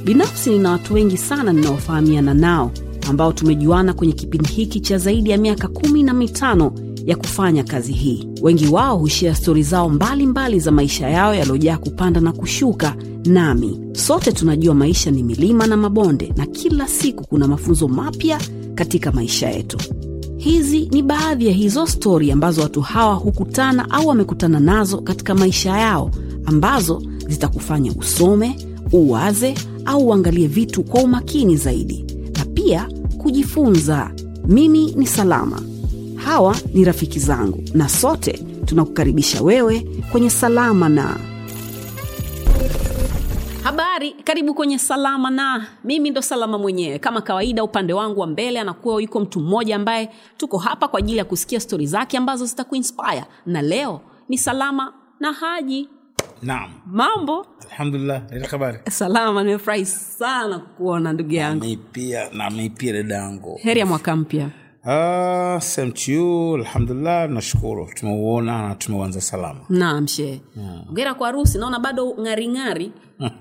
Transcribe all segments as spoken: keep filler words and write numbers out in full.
Binafsi nina watu wengi sana ninaofahamiana nao ambao tumejuana kwenye kipindi hiki cha zaidi ya miaka kumi na mitano ya kufanya kazi hii. Wengi wao hushare stori zao mbali mbali za maisha yao yaliyojaa kupanda na kushuka. Nami sote tunajua maisha ni milima na mabonde, na kila siku kuna mafunzo mapya katika maisha yetu. Hizi ni baadhi ya hizo stori ambazo watu hawa hukutana au wamekutana nazo katika maisha yao, ambazo zitakufanya usome, uwaze au uangalie vitu kwa umakini zaidi, na pia kujifunza. Mimi ni Salama, hawa ni rafiki zangu, na sote tunakukaribisha wewe kwenye Salama na. Habari, karibu kwenye Salama na. Mimi ndo Salama mwenyewe. Kama kawaida, upande wangu wa mbele anakuwa yuko mtu mmoja ambaye tuko hapa kwa ajili ya kusikia stori zake ambazo zitakuinspire. Na leo ni Salama na Haji. Naam. Mambo? Alhamdulillah, ile habari. Salama, nimefurahi sana kukuona ndugu yangu. Mimi pia, na mimi pia dada yangu. Heri ya mwaka mpya. Ah, same to you. Alhamdulillah, nashukuru. Tumeuona na tumeanza salama. Naam she. Hongera kwa harusi, naona bado ngari ngari.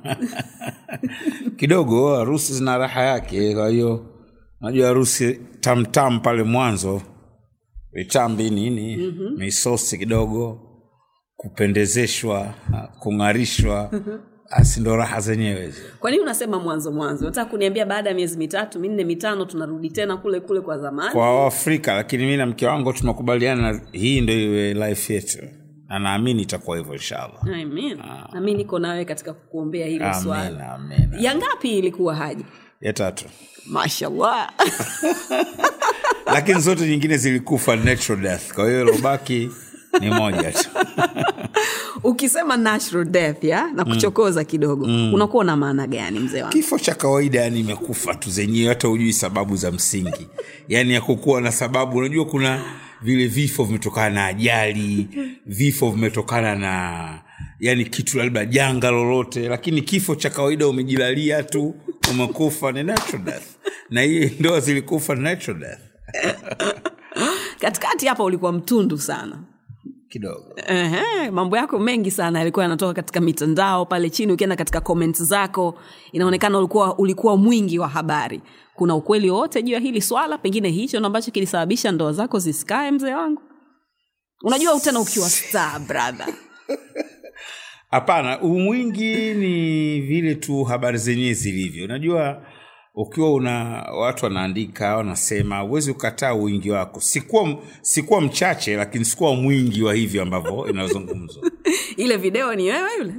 Kidogo harusi zina raha yake, kwa hiyo unajua harusi tamtam pale mwanzo. Vitambi nini? Mm-hmm. Misosi kidogo, kupendezeshwa, kungarishwa. Asi ndo raha zenyewe. Kwa nini unasema mwanzo mwanzo? Unataka kuniambia baada ya miezi mitatu, minne, mitano tunarudi tena kule kule kwa zamani? Kwa Afrika, lakini mimi na mke wangu tunakubaliana hii ndio iwe life yetu. Na naamini itakuwa hivyo inshallah. Amen. Ah. Na mimi niko nawe katika kukuombea hilo swala. Amen, amen. Ya ngapi ilikuwa Haji? Ya tatu. Mashallah. Lakini zote nyingine zilikufa natural death. Kwa hiyo lobaki ni moja tu. Ukisema natural death ya na kuchokoza kidogo, mm. unakuwa na maana gani mzee wangu? Kifo cha kawaida, yani imekufa tu zenyewe, hata hujui sababu za msingi. Yani ya kukua na sababu, unajua kuna vile vifo vimetokana na ajali, vifo vimetokana na yani kitu labda janga lolote, lakini kifo cha kawaida umejilalia tu, umekufa, ni natural death. Na hii ndio zilikufa natural death. Katikati hapa ulikuwa mtundu sana. Kidogo. Ehe, mambo yako mengi sana yalikuwa yanatoka katika mitandao pale chini, ukienda katika comments zako inaonekana ulikuwa ulikuwa mwingi wa habari. Kuna ukweli wote juu ya hili swala, pengine hicho ambacho kilisababisha ndoa zako zisikae mzee wangu? Unajua utana ukiwa star brother. Hapana, umwingi ni vile tu habari zenyewe zilivyo. Unajua ukiwa una watu wanaandika, wanasema, uwezi ukataa wingi wako. Sikuwa sikuwa mchache, lakini sikuwa mwingi wa hivyo ambavyo inazungumzwa. Ile video ni wewe yule?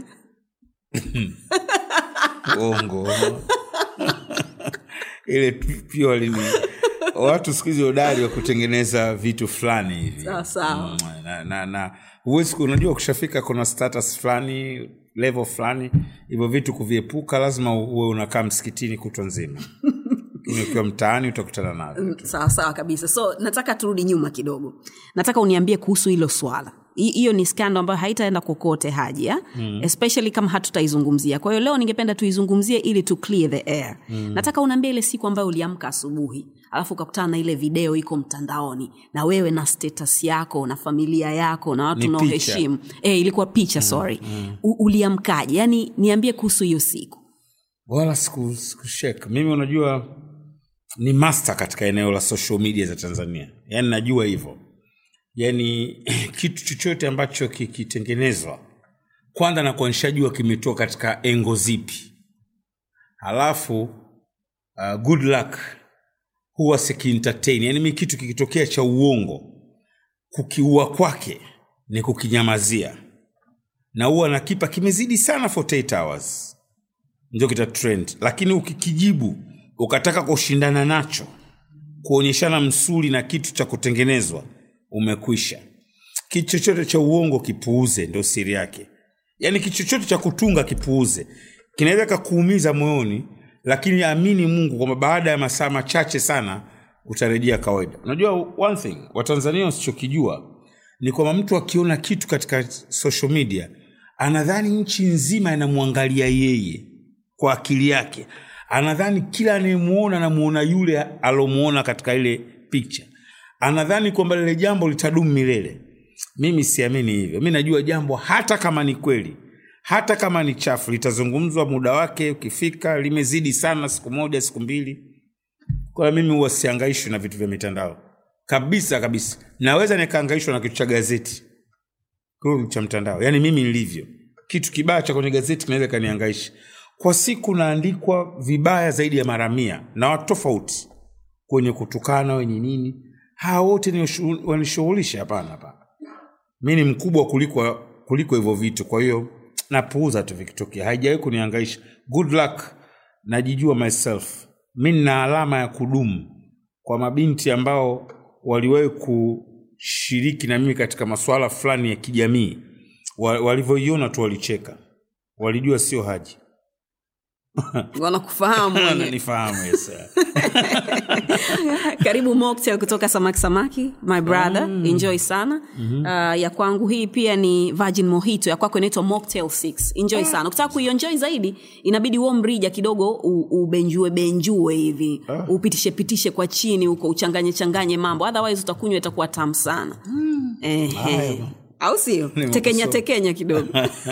Ongo. Ile pia lini watu siku hizo hodari wa kutengeneza vitu fulani hivi. Sawa sawa. Na na, na uwezi, unajua ukishafika kuna status fulani, level fulani, hivyo vitu kuviepuka lazima uwe unakaa msikitini kutwa nzima. Ukiwa mtaani utakutana navyo. Sawa sawa kabisa. So nataka turudi nyuma kidogo. Nataka uniambie kuhusu hilo swala. Hiyo ni scandal ambayo haitaenda kokote Haji, ya? Mm. Especially kama hatutaizungumzia. Kwa hiyo leo ningependa tuizungumzie ili to clear the air. Mm. Nataka uniambie ile siku ambayo uliamka asubuhi, alafu ukakutana na ile video iko mtandaoni, na wewe na status yako na familia yako na watu unaoheshimu. Eh, ilikuwa picha, mm. sorry. Mm. Uliamkaje? Yaani niambie kuhusu hiyo siku. Wala siku sikushake. Mimi unajua ni master katika eneo la social media za Tanzania. Yaani najua hivyo. Yaani kitu chochote ambacho kikitengenezwa, kwanza na kuanishajua kimetoka katika engo zipi. Halafu uh, good luck huwa siki entertain. Yaani mimi kitu kikitokea cha uongo, kukiua kwake ni kukinyamazia. Na huwa nakipa kimezidi sana forty eight hours. Ndio kita trend. Lakini ukikijibu ukataka kushindana nacho, kuonyeshana msuli na kitu cha kutengenezwa, umekwisha. Kitu chochote cha uongo kipuuze, ndio siri yake. Yaani kitu chochote cha kutunga kipuuze. Kinaweza kukuumiza moyoni, lakini amini Mungu kwamba baada ya masaa machache sana utarejea kawaida. Unajua one thing Watanzania wasichokijua ni kwamba mtu akiona kitu katika social media anadhani nchi nzima inamwangalia yeye kwa akili yake. Anadhani kila anayemuona anamuona yule alomuona katika ile picture. Anadhani kwamba lile jambo litadumu milele. Mimi siamini hivyo. Mimi najua jambo hata kama ni kweli, hata kama ni chafu litazungumzwa muda wake ukifika, limezidi sana siku moja siku mbili. Kwa mimi huwa sihangaishwi na vitu vya mitandao kabisa kabisa. Naweza nikahangaishwa na kitu cha gazeti kwa cha mtandao, yani mimi nilivyo. Kitu kibaya cha kwenye gazeti kinaweza kanihangaisha. Kwa siku naandikwa vibaya zaidi ya mara mia na watu tofauti, kwenye kutukana wenye nini. Hao wote ni wanishughulisha? Hapana hapana. Mimi ni mkubwa kuliko kuliko hivyo vitu, kwa hiyo napuuza tu vikitokea. Haijawahi kunihangaisha. Good luck. Najijua myself. Mimi nina alama ya kudumu kwa mabinti ambao waliwahi kushiriki na mimi katika masuala fulani ya kijamii. Walivyoiona tu walicheka. Walijua sio Haji. Wanakufahamu wenyewe. Wananifahamu, yes. Karibu mocktail kutoka Samaki Samaki, my brother. Mm. Enjoy sana. Mm-hmm. Uh, ya kwangu hii pia ni Virgin Mojito, ya kwako inaitwa Mocktail six. Enjoy sana. Ukitaka kuenjoy zaidi inabidi uwe mrija kidogo, ubenjue benjue hivi. Ah. Upitishe pitishe kwa chini huko, uchanganye changanye mambo. Otherwise utakunywa itakuwa tamu sana. Mm. Eh. Au sio? Tekenya tekenya kidogo.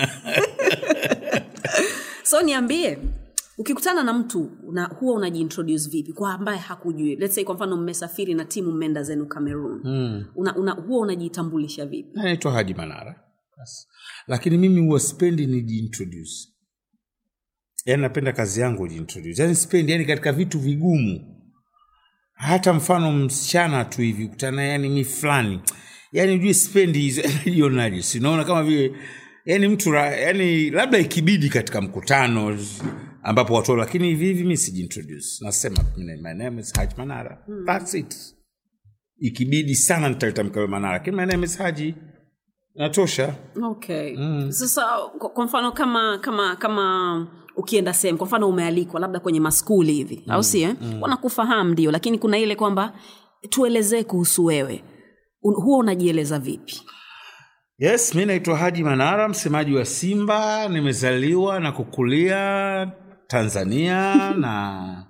So niambie, ukikutana na mtu una, huwa unajiintroduce vipi kwa ambaye hakujui? Let's say kwa mfano mmesafiri na timu mmeenda zenu Cameroon. Mm. Una, una, huwa unajitambulisha vipi? Naitwa Haji Manara. Yes. Lakini mimi huwa sipendi nijiintroduce. Yaani napenda kazi yangu nijiintroduce. Yaani sipendi, yani katika vitu vigumu. Hata mfano msichana tu hivi kutana, yani mimi fulani. Yaani unajua sipendi hizo unajionaje. Sinaona kama vile yani mtu yani labda ikibidi katika mkutano ambapo watu, lakini hivi hivi mimi sijiintroduce. Nasema my name is Haji Manara. Mm. That's it. Ikibidi sana nitalitamka Manara, lakini my name is Haji natosha. Okay. Mm. Sasa kwa mfano kama kama kama ukienda sehemu, kwa mfano umealikwa labda kwenye maskuli hivi, mm. au si eh? Mm. Wanakufahamu ndio, lakini kuna ile kwamba tuelezee kuhusu wewe. Huwa unajieleza vipi? Yes, mimi naitwa Haji Manara, msemaji wa Simba. Nimezaliwa na kukulia Tanzania na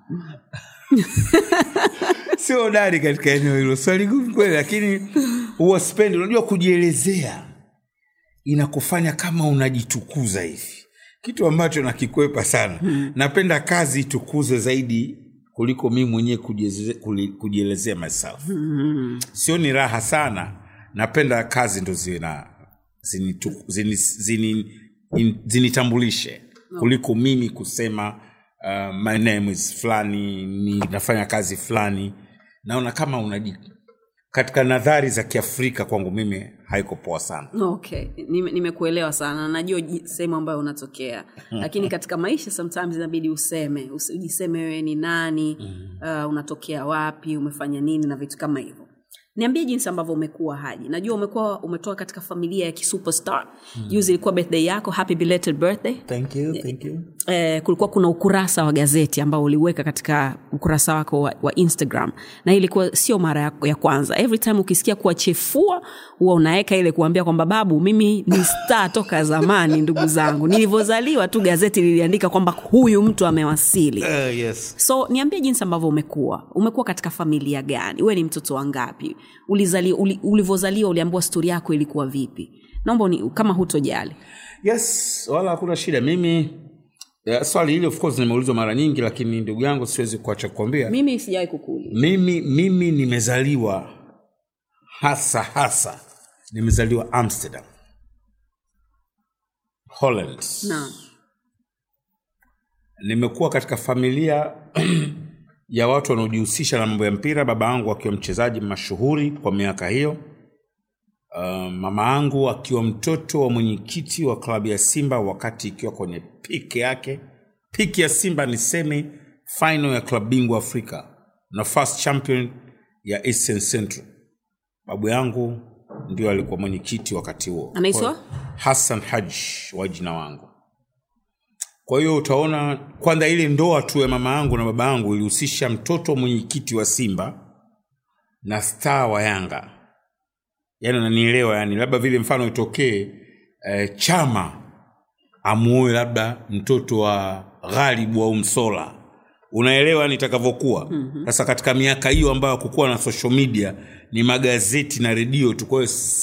sio dari katika eneo hilo. Swali gumu kweli, lakini huwa sipendi. Unajua kujielezea inakufanya kama unajitukuza hivi, kitu ambacho nakikwepa sana. Hmm. Napenda kazi itukuze zaidi kuliko mimi mwenyewe kujielezea myself. Hmm. Sio ni raha sana. Napenda kazi ndo zina zini zini zini zinitambulishe kuliko mimi kusema uh, my name is fulani, ni nafanya kazi fulani. Naona kama unaji katika nadhari za Kiafrika kwangu mimi haiko poa sana. Okay, nimekuelewa nime sana. Najua sehemu ambayo unatokea. Lakini katika maisha sometimes inabidi useme, usijiseme wewe ni nani, uh, unatokea wapi, umefanya nini na vitu kama hivyo. Niambie jinsi ambavyo umekuwa Haji. Najua umekuwa umetoka katika familia ya kisuperstar. Mm. Juzi ilikuwa birthday yako, happy belated birthday. Thank you, thank you. Eh, kulikuwa kuna ukurasa wa gazeti ambao uliweka katika ukurasa wako wa, wa Instagram. Na ilikuwa sio mara ya, ya kwanza. Every time ukisikia kuachefua, huwa unaweka ile kuambia kwamba babu, mimi ni star toka zamani ndugu zangu. Nilivozaliwa tu gazeti liliandika kwamba huyu mtu amewasili. Uh, yes. So niambie jinsi ambavyo umekuwa. Umekuwa katika familia gani? Wewe ni mtoto wangapi? Ulizali uli, ulivozaliwa uliambiwa story yako ilikuwa vipi? Naomba ni kama hutojali. Yes, wala hakuna shida. Mimi ya, swali hili of course nimeulizwa mara nyingi, lakini ndugu yangu siwezi kuacha kukwambia. Mimi sijawahi kukuuliza. Mimi mimi nimezaliwa hasa hasa nimezaliwa Amsterdam, Holland. Naam. Nimekuwa katika familia ya watu wanaojihusisha na mambo ya mpira. Baba yangu akiwa mchezaji mashuhuri kwa miaka hiyo. Uh, mama yangu akiwa mtoto wa mwenyekiti wa klabu ya Simba wakati ikiwa kwenye peak yake. Peak ya Simba ni semi final ya klabu bingwa Afrika na first champion ya Eastern Central. Babu yangu ndio alikuwa mwenyekiti wakati huo. Anaitwa Hassan Haji wa jina wangu. Kwa hiyo utaona kwanza ile ndoa tu ya mama yangu na baba yangu ilihusisha mtoto mwenyekiti wa Simba na star wa Yanga. Yaani unanielewa, yani labda vile mfano itokee eh, Chama amuoe labda mtoto wa Ghalibu au Msola. Unaelewa nitakavyokuwa. Sasa mm-hmm. katika miaka hiyo ambayo hakukuwa na social media, ni magazeti na redio tu, kwa hiyo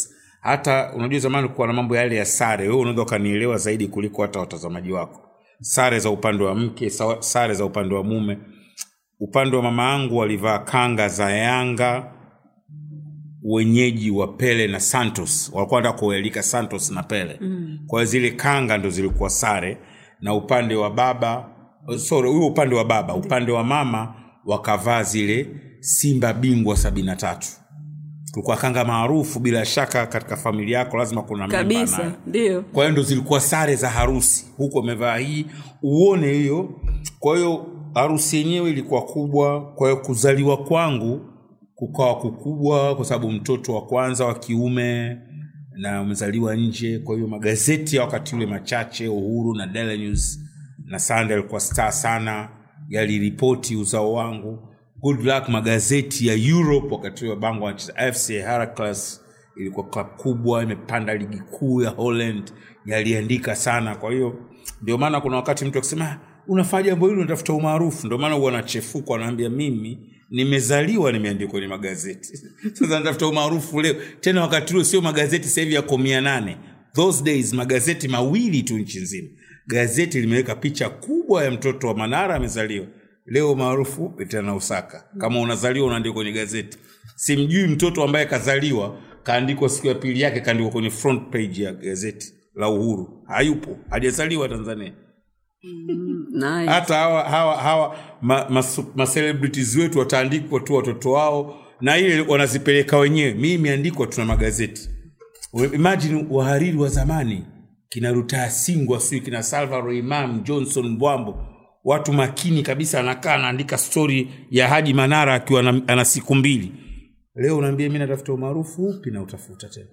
hata unajua zamani kulikuwa na mambo yale ya sare, wewe unaweza kanielewa zaidi kuliko hata watazamaji wako. Sare za upande wa mke, sare za upande wa mume. Upande wa mama yangu walivaa kanga za Yanga, wenyeji wa Pele na Santos. Walikuwa wanataka kuelika Santos na Pele. Mm. Kwa zile kanga ndo zilikuwa sare, na upande wa baba, sorry, huo upande wa baba, upande wa mama wakavaa zile Simba bingwa sabini na tatu. Kulikuwa kanga maarufu bila shaka katika familia yako lazima kuna memba nayo. Kabisa, ndio. Kwa hiyo ndo zilikuwa sare za harusi. Huko wamevaa hii, uone hiyo. Kwa hiyo harusi yenyewe ilikuwa kubwa, kwa hiyo kuzaliwa kwangu kukawa kukubwa kwa sababu mtoto wa kwanza wa kiume na umezaliwa nje. Kwa hiyo magazeti ya wakati ule machache, Uhuru na Daily News na Sunday kwa star sana, yaliripoti uzao wangu. Good luck magazeti ya Europe wakati wa Bango wa F C Heracles ilikuwa club kubwa, imepanda ligi kuu ya Holland, yaliandika sana. Kwa hiyo ndio maana kuna wakati mtu akisema unafanya jambo hili unatafuta umaarufu, ndio maana huwa anachefuka anaambia mimi nimezaliwa nimeandikwa kwenye magazeti. Sasa natafuta umaarufu leo. Tena wakati huo sio magazeti sasa hivi yako mia nane. Those days magazeti mawili tu nchi nzima. Gazeti limeweka picha kubwa ya mtoto wa Manara amezaliwa. Leo maarufu itana Osaka. Kama unazaliwa unaandikwa kwenye gazeti. Simjui mtoto ambaye kazaliwa kaandikwa siku ya pili yake kaandikwa kwenye front page ya gazeti la Uhuru. Hayupo. Hajazaliwa Tanzania. Mm, nice. Hata hawa hawa hawa ma, ma, ma celebrities wetu wataandikwa tu watoto wao na ile wanazipeleka wenyewe. Mimi imeandikwa tuna magazeti. Imagine wahariri wa zamani kina Ruta Singwa, sio kina Salvador Imam, Johnson Mbwambo, watu makini kabisa, anakaa anaandika story ya Haji Manara akiwa ana siku mbili. Leo unaambia mimi natafuta umaarufu upi na utafuta tena?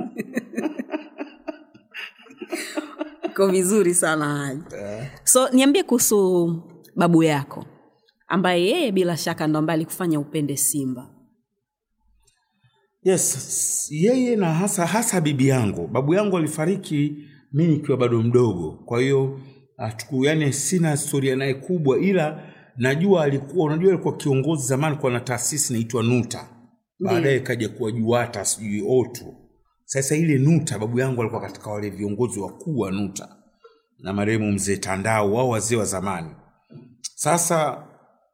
Kwa vizuri sana Haji. So niambie kuhusu babu yako ambaye yeye bila shaka ndo ambaye alikufanya upende Simba. Yes, yeye na hasa hasa bibi yangu. Babu yangu alifariki mimi nikiwa bado mdogo. Kwa hiyo atuku yani sina historia naye kubwa, ila najua alikuwa, unajua alikuwa kiongozi zamani kwa na taasisi inaitwa Nuta. Baadaye kaja kuwa Juata sijui Otu. Sasa ile Nuta babu yangu alikuwa katika wale viongozi wakuu wa Nuta. Na marehemu mzee Tandao, wao wazee wa zamani. Sasa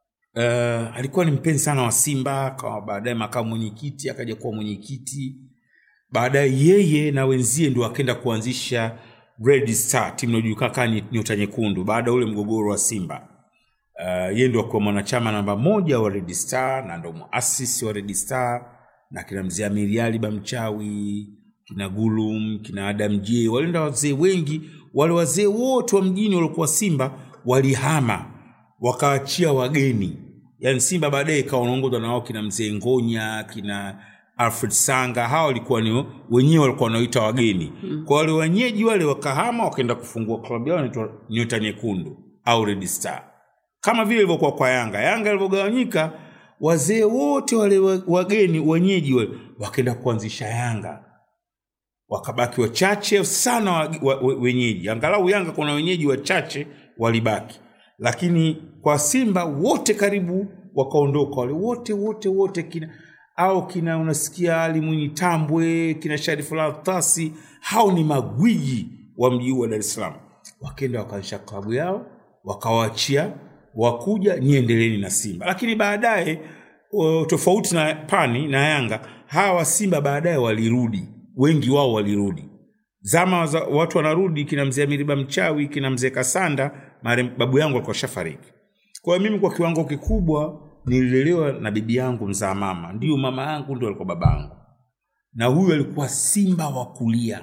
uh, alikuwa ni mpenzi sana wa Simba, kwa baadaye makamu mwenyekiti, akaja kuwa mwenyekiti. Baadaye yeye na wenzie ndio akaenda kuanzisha Red Star, timu inayojulikana kama Nyota Nyekundu baada ule mgogoro wa Simba. Uh, yeye ndio akawa mwanachama namba moja wa Red Star na ndio muasisi wa Red Star, na kina mzee Amiriali Bamchawi, kina Gulum, kina Adam J, walienda wazee wengi. Wale wazee wote wa mjini walikuwa Simba walihama wakaachia wageni. Yaani Simba baadaye ikaongozwa na wao kina mzee Ngonya, kina Alfred Sanga, hao walikuwa ni wenyewe walikuwa wanaoita wageni. Mm. Kwa wale wenyeji wale wakahama wakaenda kufungua klabu yao inaitwa Nyota Nyekundu au Red Star. Kama vile ilivyokuwa kwa Yanga. Yanga ilivyogawanyika, wazee wote wale wageni wenyeji wale wakaenda kuanzisha Yanga. Wakabaki wachache sana wa, wa, wa, wenyeji. Angalau Yanga kuna wenyeji wachache walibaki. Lakini kwa Simba wote karibu wakaondoka, wale wote wote wote kina au kina unasikia Ali Mwinyi Tambwe, kina Sharifu Latasi, hao ni magwiji wa mji wa Dar es Salaam. Wakaenda wakaanzisha klabu yao, wakawaachia wakuja niendeleeni na Simba. Lakini baadaye tofauti na Pani na Yanga, hawa Simba baadaye walirudi. Wengi wao walirudi. Zama za, watu wanarudi kina mzee Amiriba Mchawi, kina mzee Kasanda, mare babu yangu alikuwa shafariki. Kwa hiyo mimi kwa kiwango kikubwa nililelewa na bibi yangu mzaa mama. Ndio mama yangu ndio alikuwa babangu. Na huyu alikuwa Simba wa kulia.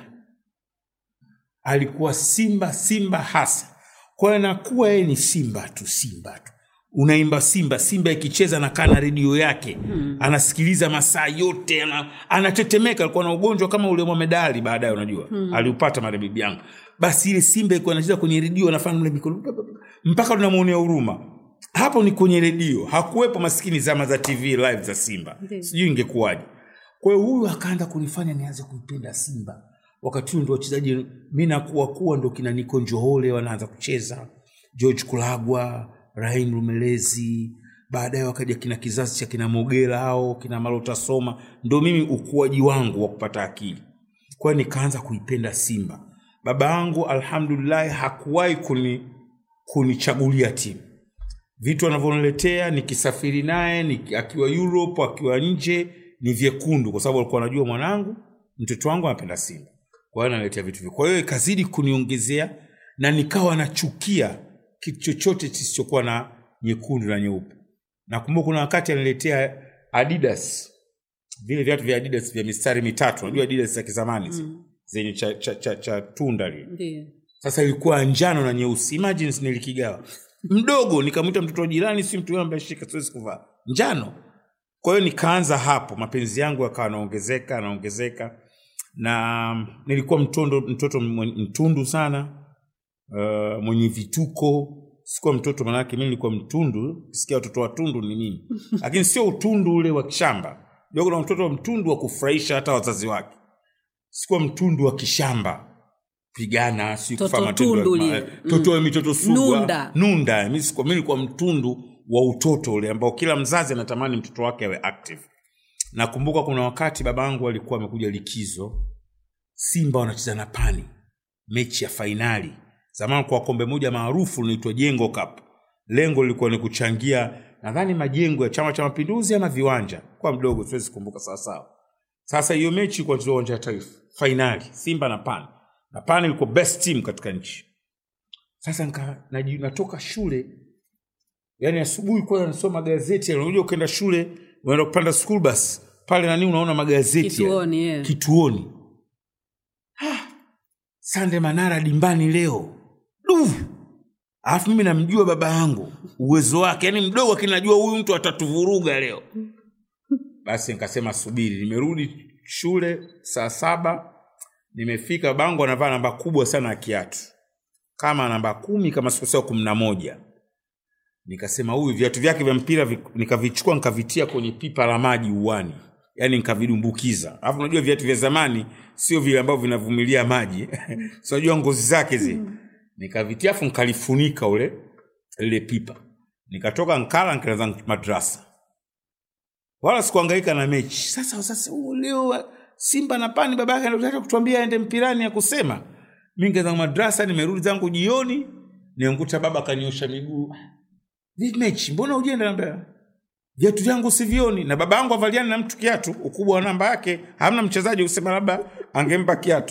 Alikuwa Simba, Simba hasa. Kwa hiyo nakuwa yeye ni Simba tu, Simba tu. Unaimba Simba, Simba ikicheza na kana redio yake. Hmm. Anasikiliza masaa yote, ana, anatetemeka. Alikuwa na ugonjwa kama ule wa medali baadaye unajua. Hmm. Aliupata mara bibi yangu. Basi ile Simba ilikuwa inacheza kwenye redio, anafanya ule mikono mpaka tunamuonea huruma. Hapo ni kwenye redio. Hakuwepo maskini zama za T V live za Simba. Sijui ingekuwaje. Kwa hiyo huyu akaanza kunifanya nianze kuipenda Simba. Wakati huo ndio wachezaji mimi nakuwa kuwa ndio kina Niko Njohole wanaanza kucheza. George Kulagwa, Rahim Rumelezi, baadaye wakaja kina kizazi cha kina Mogela hao, kina Malota Soma. Ndio mimi ukuaji wangu wa kupata akili. kwa nikaanza kuipenda Simba. Baba yangu alhamdulillah hakuwahi kuni kunichagulia timu. Vitu anavyoniletea nikisafiri naye ni akiwa Europe, akiwa nje ni vyekundu, kwa sababu alikuwa anajua mwanangu, mtoto wangu anapenda Simba. Kwa hiyo analetea vitu vyekundu. Kwa hiyo ikazidi kuniongezea na nikawa nachukia kitu chochote kisichokuwa na nyekundu na nyeupe. Nakumbuka kuna wakati aniletea Adidas, vile viatu vya Adidas vya mistari mitatu, unajua Adidas za kizamani mm. zenye cha cha cha, cha tunda lile. Ndiyo. Sasa ilikuwa njano na nyeusi. Imagine nilikigawa. Mdogo nikamwita mtoto wa jirani, si mtu ambaye shika siwezi kuvaa. Njano. Kwa hiyo nikaanza hapo, mapenzi yangu yakawa yanaongezeka, yanaongezeka. Na nilikuwa mtondo mtoto mtundu sana. Uh, mwenye vituko. Sikuwa mtoto manake mimi nilikuwa mtundu, sikia watoto wa tundu ni mimi. Lakini sio utundu ule wa kishamba. Ndio kuna mtoto mtundu wa kufurahisha hata wazazi wake. Sikuwa mtundu wa kishamba. Pigana, si kufa matendo. Toto wa mitoto sugwa. Nunda. Nunda. Mimi sikuwa mimi nilikuwa mtundu wa utoto ule ambao kila mzazi anatamani mtoto wake awe active. Nakumbuka kuna wakati babangu alikuwa amekuja likizo. Simba wanacheza na Pani. Mechi ya finali. Zamani kwa kombe moja maarufu linaitwa Jengo Cup. Lengo lilikuwa ni kuchangia nadhani majengo ya Chama cha Mapinduzi ama viwanja. Kwa mdogo siwezi kukumbuka sawa sawa. Sasa hiyo mechi kwa uwanja wa Taifa, finali Simba na Pan. Na Pan ilikuwa best team katika nchi. Sasa nika natoka shule, yani asubuhi kwa nasoma gazeti, unajua ukienda shule unaenda kupanda school bus, pale nani unaona magazeti kituoni yeah. Kituoni. Ah, Sande Manara dimbani leo. Du. Alafu mimi namjua baba yangu, uwezo wake, yani mdogo lakini najua huyu mtu atatuvuruga leo. Basi nikasema subiri, nimerudi shule saa saba, nimefika bango anavaa namba kubwa sana ya kiatu. Kama namba kumi kama sikosea kumi na moja. Nikasema huyu viatu vyake vya mpira nikavichukua nikavitia kwenye pipa la maji uwani. Yaani nikavidumbukiza. Alafu unajua viatu vya zamani sio vile ambavyo vinavumilia maji. So unajua ngozi zake zi. Nikavitia afu nikalifunika ule ile pipa. Nikatoka nkala nikaanza madrasa. Wala sikuhangaika na mechi. Sasa sasa leo Simba na Pani babake anataka kutuambia aende mpirani ya kusema. Mimi nikaanza madrasa, nimerudi zangu jioni, nianguta baba kaniosha miguu. Vipi mechi? Mbona hujaenda namba? Viatu vyangu sivioni, na baba yangu avaliana na mtu kiatu, ukubwa wa namba yake, hamna mchezaji usema labda angempa kiatu.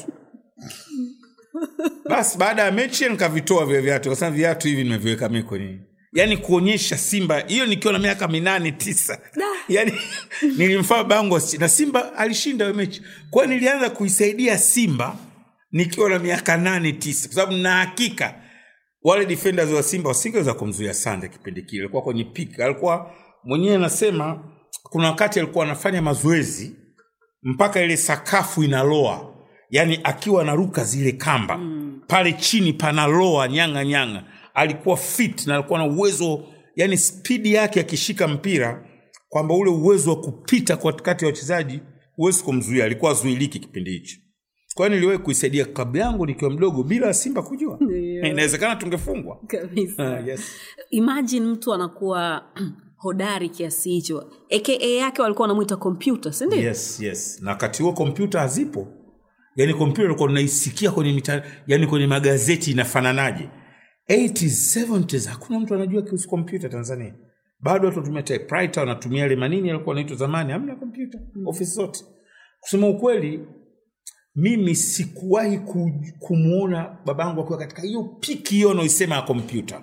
Basi baada ya mechi nikavitoa vile viatu, kwa sababu viatu hivi nimeviweka mimi kwenye. Yaani kuonyesha Simba, hiyo nikiwa na miaka minane tisa. Yaani nilimfaa bango na Simba alishinda hiyo mechi. Kwa hiyo nilianza kuisaidia Simba nikiwa na miaka nane tisa, kwa sababu na hakika wale defenders wa Simba wasingeweza kumzuia Sande kipindi kile. Alikuwa kwenye peak. Alikuwa mwenyewe anasema kuna wakati alikuwa anafanya mazoezi mpaka ile sakafu inaloa. Yaani akiwa anaruka zile kamba mm. pale chini panaloa nyanga nyanga. Alikuwa fit na alikuwa na uwezo, yani speed yake akishika mpira kwamba ule uwezo wa kupita kwa kati ya wachezaji uwezo kumzuia, alikuwa zuiliki kipindi hicho. Kwa hiyo niliwahi kuisaidia klabu yangu nikiwa mdogo bila Simba kujua. Yeah. Inawezekana tungefungwa. Kabisa. Uh, yes. Imagine mtu anakuwa hodari kiasi hicho. A K A yake walikuwa wanamuita computer, si ndio? Yes, yes. Na wakati huo computer hazipo. Yaani computer ilikuwa unaisikia kwenye mita, yani kwenye magazeti inafananaje. eighties, seventies hakuna mtu anajua kuhusu computer Tanzania. Bado watu wanatumia typewriter, wanatumia ile manini yalikuwa yanaitwa zamani, hamna computer. Mm. Office zote. Kusema ukweli mimi sikuwahi kumuona babangu akiwa katika hiyo piki hiyo unaisema ya computer.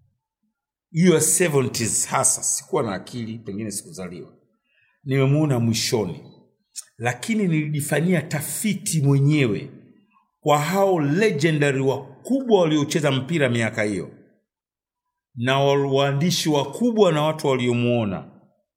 Hiyo seventies hasa, sikuwa na akili, pengine sikuzaliwa. Nimemuona mwishoni. Lakini nilijifanyia tafiti mwenyewe kwa hao legendary wakubwa waliocheza mpira miaka hiyo. Na waandishi wakubwa na watu waliomuona.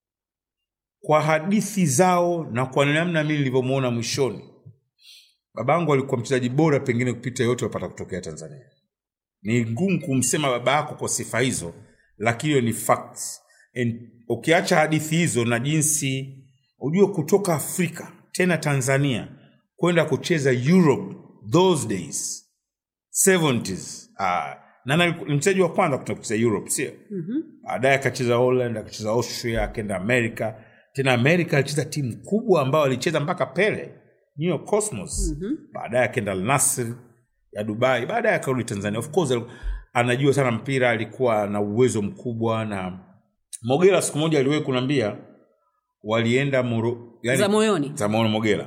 Kwa hadithi zao na kwa namna mimi nilivyomuona mwishoni. Babangu alikuwa mchezaji bora pengine kupita yote wapata kutokea Tanzania. Ni ngumu kumsema baba yako kwa sifa hizo, lakini ni facts. And ukiacha hadithi hizo na jinsi ujue kutoka Afrika tena Tanzania kwenda kucheza Europe those days seventies, ah nana mchezaji wa kwanza kutoka kucheza Europe sio? Mhm. Baadaye akacheza Holland, akacheza Austria, akaenda America. Tena America alicheza timu kubwa ambao alicheza mpaka Pele. New York Cosmos. Mm-hmm. Baadaye akaenda Al Nassr ya Dubai, baadaye akarudi Tanzania. Of course anajua sana mpira, alikuwa na uwezo mkubwa. Na Mogera siku moja aliwahi kuniambia walienda Moro, yani za moyoni za moyoni Mogera.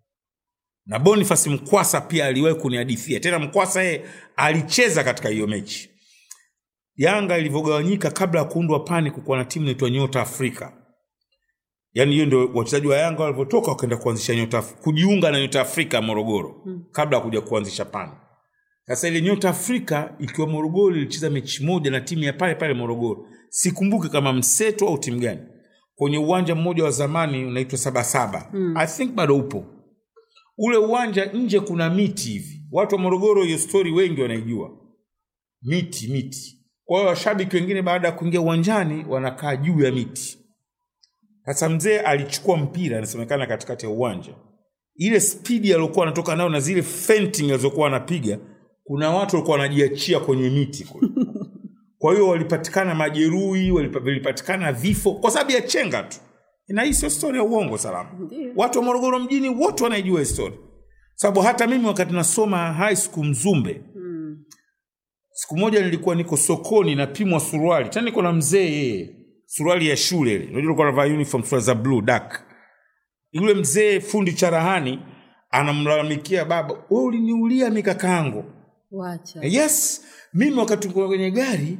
Na Boniface Mkwasa pia aliwahi kunihadithia. Tena Mkwasa yeye alicheza katika hiyo mechi. Yanga ilivyogawanyika kabla ya kuundwa Pani, kulikuwa na timu inaitwa Nyota Afrika. Yaani hiyo ndio wachezaji wa Yanga walipotoka wakaenda kuanzisha Nyota, kujiunga na Nyota Afrika Morogoro hmm. kabla ya kuja kuanzisha Pani. Sasa ile Nyota Afrika ikiwa Morogoro ilicheza mechi moja na timu ya pale pale Morogoro. Sikumbuki kama Mseto au timu gani. Kwenye uwanja mmoja wa zamani unaitwa Sabasaba. Hmm. I think bado upo. Ule uwanja nje kuna miti hivi. Watu wa Morogoro hiyo story wengi wanaijua. Miti, miti. Kwa hiyo washabiki wengine baada ya kuingia uwanjani wanakaa juu ya miti. Sasa mzee alichukua mpira, inasemekana katikati ya uwanja. Ile speed aliyokuwa anatoka nayo na zile feinting alizokuwa anapiga, kuna watu walikuwa wanajiachia kwenye miti kule. Kwa hiyo walipatikana majeruhi, walipatikana vifo kwa sababu ya chenga tu. Na hii sio story ya uongo salama. Watu wa Morogoro mjini wote wanaijua story. Sababu hata mimi wakati nasoma high school Mzumbe, hmm. siku moja nilikuwa niko sokoni napimwa suruali. Tena niko na mzee yeye, suruali ya shule ile. Unajua alikuwa anavaa uniform suruali za blue dark. Yule mzee fundi charahani anamlalamikia baba, "Wewe uliniulia mikakaango." Wacha. Yes, mimi wakati niko kwenye gari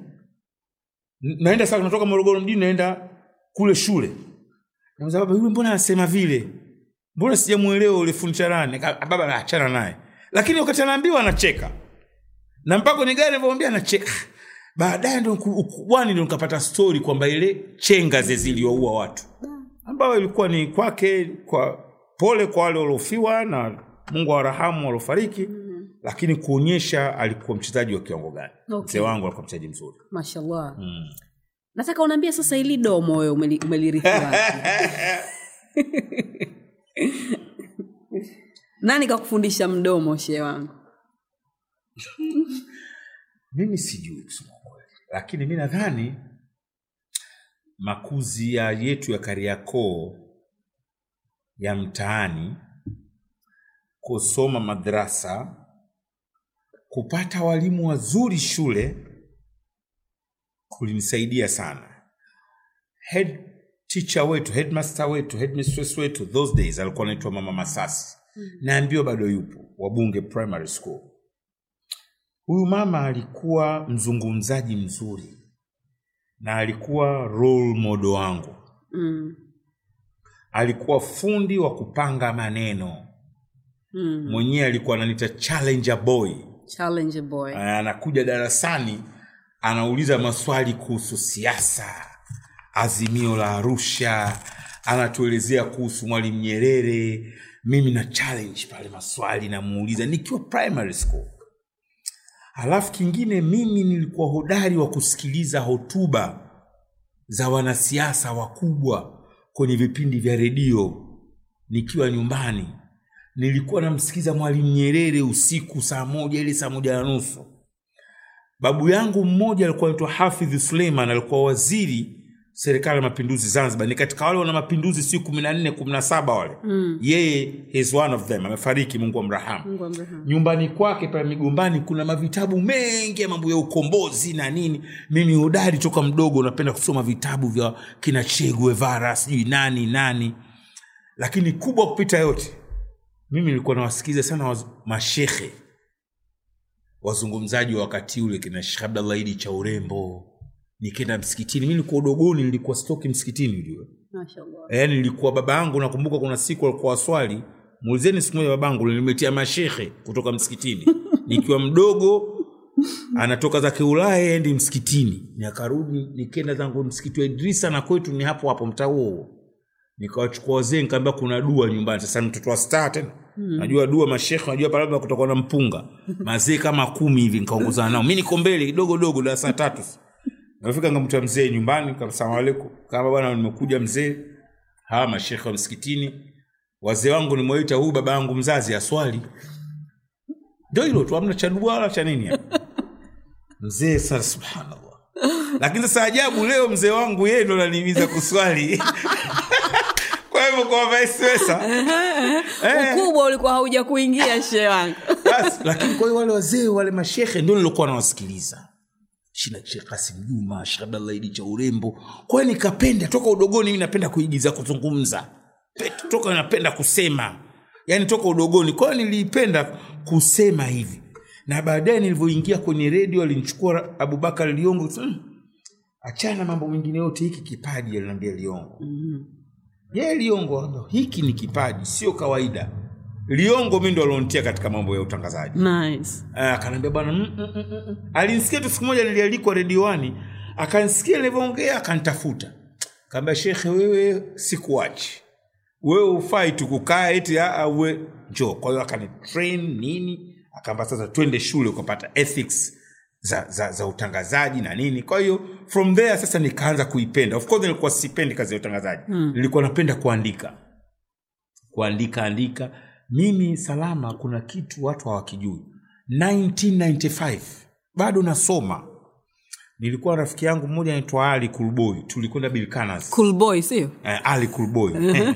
naenda sasa natoka Morogoro mjini naenda kule shule. Namwambia baba, yule mbona anasema vile? Mbona sijamuelewa yule fundi charahani? Baba anaachana naye. Lakini wakati anaambiwa anacheka. Na mpaka kwenye gari anamwambia anacheka. Baadaye ndio ukubwani ndio nikapata story kwamba ile chenga zilizoua watu. Ambao ilikuwa ni kwake, kwa pole kwa wale waliofiwa na Mungu awarahamu waliofariki, mm-hmm. lakini kuonyesha alikuwa mchezaji wa kiwango gani. Okay. Mzee wangu alikuwa mchezaji mzuri. Mashallah. Mm. Nataka uniambie sasa ili domo wewe umelirithi wapi? Nani kakufundisha mdomo shehe wangu? Mimi sijui kusema kweli. Lakini mimi nadhani makuzi ya yetu ya Kariakoo ya mtaani, kusoma madrasa, kupata walimu wazuri shule kulinisaidia sana. Head teacher wetu, headmaster wetu, headmistress wetu those days alikuwa anaitwa Mama Masasi. Mm-hmm. Naambiwa bado yupo, Wabunge Primary School. Huyu mama alikuwa mzungumzaji mzuri na alikuwa role model wangu. Mm. Alikuwa fundi wa kupanga maneno. Mm. Mwenyewe alikuwa ananiita challenger boy. Challenger boy. Anakuja darasani anauliza maswali kuhusu siasa, Azimio la Arusha, anatuelezea kuhusu Mwalimu Nyerere. Mimi na challenge pale maswali na muuliza nikiwa primary school. Alafu kingine mimi nilikuwa hodari wa kusikiliza hotuba za wanasiasa wakubwa kwenye vipindi vya redio nikiwa nyumbani. Nilikuwa namsikiza Mwalimu Nyerere usiku saa moja ile saa moja na nusu. Babu yangu mmoja alikuwa anaitwa Hafidh Suleiman, alikuwa waziri serikali ya mapinduzi Zanzibar. Ni katika wale wana mapinduzi siku kumi na nne kumi na saba wale. Mm. Yeye is one of them, amefariki, Mungu amrahamu. Mungu amrahamu. Nyumbani kwake pale Migombani kuna mavitabu mengi ya mambo ya ukombozi na nini. Mimi hodari toka mdogo napenda kusoma vitabu vya kina Che Guevara, sijui nani nani. Lakini kubwa kupita yote, mimi nilikuwa nawasikiza sana waz... mashehe wazungumzaji wa wakati ule kina Sheikh Abdallah Idi cha Urembo. Nikienda msikitini, mimi nilikuwa udogoni, nilikuwa stoki msikitini unajua. Mashaallah. Yaani nilikuwa babangu, nakumbuka kuna siku alikuwa swali, muulizeni siku moja babangu nimetia mashehe kutoka msikitini. Nikiwa mdogo anatoka zake Ulaya aende msikitini, ni akarudi, nikaenda zangu msikiti wa Idrisa na kwetu ni hapo hapo mtaa huo. Nikawachukua wazee nikamwambia kuna dua nyumbani. Sasa mtoto wa star tena. Hmm. Najua dua mashehe, najua pale kutoka na mpunga. Mazee kama kumi hivi nikaongozana nao. Mimi niko mbele kidogo dogo la saa tatu. Nafika ngamta mzee nyumbani, kama salamu alaykum. Kama bwana nimekuja mzee. Hawa mashehe wa msikitini. Wazee wangu nimewaita huyu baba yangu mzazi aswali. Ndio hilo tu, hamna cha dua wala cha nini hapa. Mzee sasa subhanallah. Lakini sasa ajabu leo mzee wangu yeye ndo ananihimiza kuswali. Kwa hivyo kwa vice versa. Ukubwa ulikuwa hauja kuingia shehe wangu. Bas, lakini kwa hiyo wale wazee wale mashehe ndio nilikuwa nawasikiliza. Shina Sheikh Kasim Juma, Sheikh Abdallah Idi cha urembo. Kwa hiyo nikapenda toka udogoni mimi napenda kuigiza, kuzungumza. Toka napenda kusema. Yaani toka udogoni. Kwa hiyo nilipenda kusema hivi. Na baadaye nilivyoingia kwenye radio alinichukua Abubakar Liongo. Hmm, achana mambo mengine yote, hiki kipaji aliniambia Liongo. Mhm. Yeye Liongo hiki ni kipaji, sio kawaida. Liongo mimi ndo alonitia katika mambo ya utangazaji. Nice. Ah, akaniambia bwana, mm, mm, mm, mm. Alinisikia tu siku moja nilialikwa redioni, akanisikia nilivyoongea akanitafuta. Kaambia Sheikh, wewe sikuachi. Wewe ufai tu kukaa eti au wewe njoo. Kwa hiyo akanitrain nini? Akaamba sasa twende shule ukapata ethics za za za utangazaji na nini. Kwa hiyo from there sasa nikaanza kuipenda. Of course nilikuwa sipendi kazi ya utangazaji. Hmm. Nilikuwa napenda kuandika. Kuandika andika. Mimi Salama kuna kitu watu hawakijui. nineteen ninety-five bado nasoma. Nilikuwa rafiki yangu mmoja anaitwa Ali Kulboy. Tulikwenda Bilkanas. Kulboy sio? Eh, Ali Kulboy.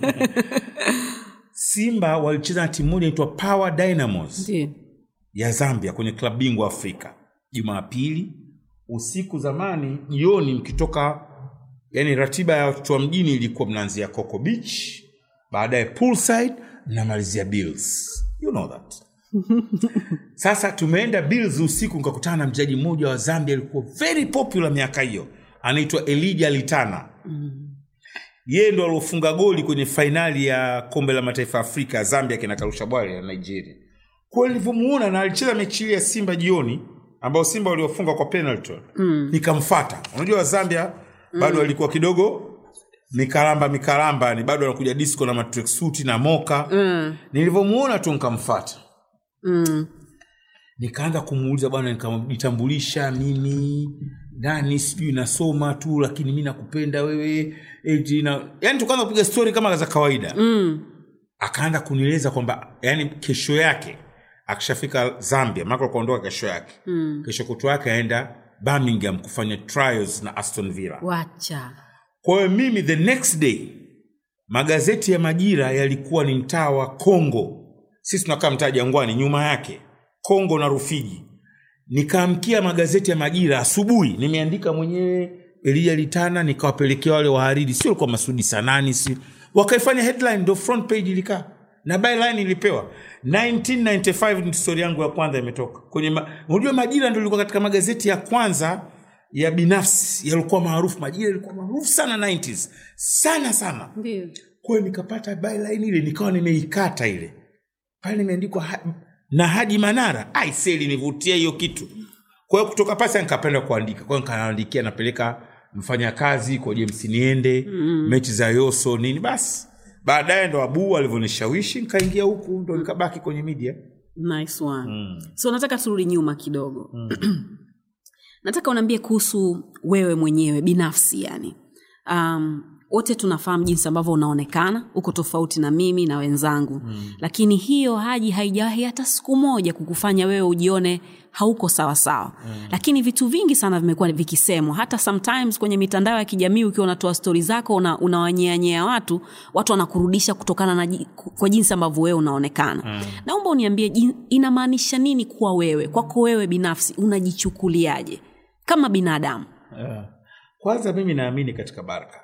Simba walicheza na timu moja inaitwa Power Dynamos. Ndiyo. Ya Zambia kwenye klabu bingwa Afrika. Jumapili usiku zamani jioni mkitoka, yani ratiba ya watu wa mjini ilikuwa mnaanzia Coco Beach, baadaye poolside na malizia Bills. You know that. Sasa tumeenda Bills usiku, nikakutana na mchezaji mmoja wa Zambia alikuwa very popular miaka hiyo, anaitwa Elijah Litana. Mm. Yeye ndo alofunga goli kwenye finali ya kombe la mataifa Afrika Zambia kina Karusha Bwale ya Nigeria. Kwa nilivyomuona na alicheza mechi ya Simba jioni ambao Simba waliofunga kwa penalty. Mm. Nikamfuata. Unajua Zambia bado walikuwa mm. kidogo mikaramba mikaramba, ni bado wanakuja disco na matrack suit na moka. Mm. Nilivyomuona tu nikamfuata. Mm. Nikaanza kumuuliza bwana, nikamjitambulisha mimi ndani sijui nasoma tu lakini mimi nakupenda wewe eti na yani tukaanza kupiga story kama za kawaida. Mm. Akaanza kunieleza kwamba yani kesho yake akishafika Zambia, mako kaondoka kesho yake. Mm. Kesho kutwa yake aenda Birmingham kufanya trials na Aston Villa. Wacha. Kwa hiyo mimi the next day magazeti ya Majira yalikuwa ni mtaa wa Kongo. Sisi tunakaa mtaa Jangwani, nyuma yake Kongo na Rufiji. Nikaamkia magazeti ya Majira asubuhi, nimeandika mwenyewe Elijah Litana, nikawapelekea wale wahariri, sio kwa Masudi Sanani, si wakaifanya headline ndo front page ilikaa na byline ilipewa. nineteen ninety-five ni story yangu ya kwanza imetoka kwenye ma... unajua Majira ndio ilikuwa katika magazeti ya kwanza ya binafsi yalikuwa maarufu. Majira ilikuwa maarufu sana nineties, sana sana. Ndio. Kwa hiyo nikapata byline ile, nikawa nimeikata ile pale, nimeandikwa ha... na Haji Manara. Ai seli nivutia hiyo kitu. Kwa hiyo kutoka pasa nikapenda kuandika. Kwa hiyo nikaandikia, napeleka mfanya kazi kwa James Niende, mm. mechi za Yoso nini basi. Baadaye ndo Abu alivyonishawishi nikaingia huku, ndo nikabaki kwenye media. Nice one. Mm. So nataka turudi nyuma kidogo. Mm. Nataka uniambie kuhusu wewe mwenyewe binafsi yani. Um wote tunafahamu jinsi ambavyo unaonekana, uko tofauti na mimi na wenzangu. Mm. Lakini hiyo Haji haijawahi hata siku moja kukufanya wewe ujione hauko sawa sawa. Mm. Lakini vitu vingi sana vimekuwa vikisemwa. Hata sometimes kwenye mitandao ya kijamii ukiwa unatoa story zako una, unawanyanyea watu, watu wanakurudisha kutokana na kwa jinsi ambavyo wewe unaonekana. Mm. Naomba uniambie inamaanisha nini kuwa wewe? Kwako wewe binafsi unajichukuliaje kama binadamu? Yeah. Kwanza mimi naamini katika baraka.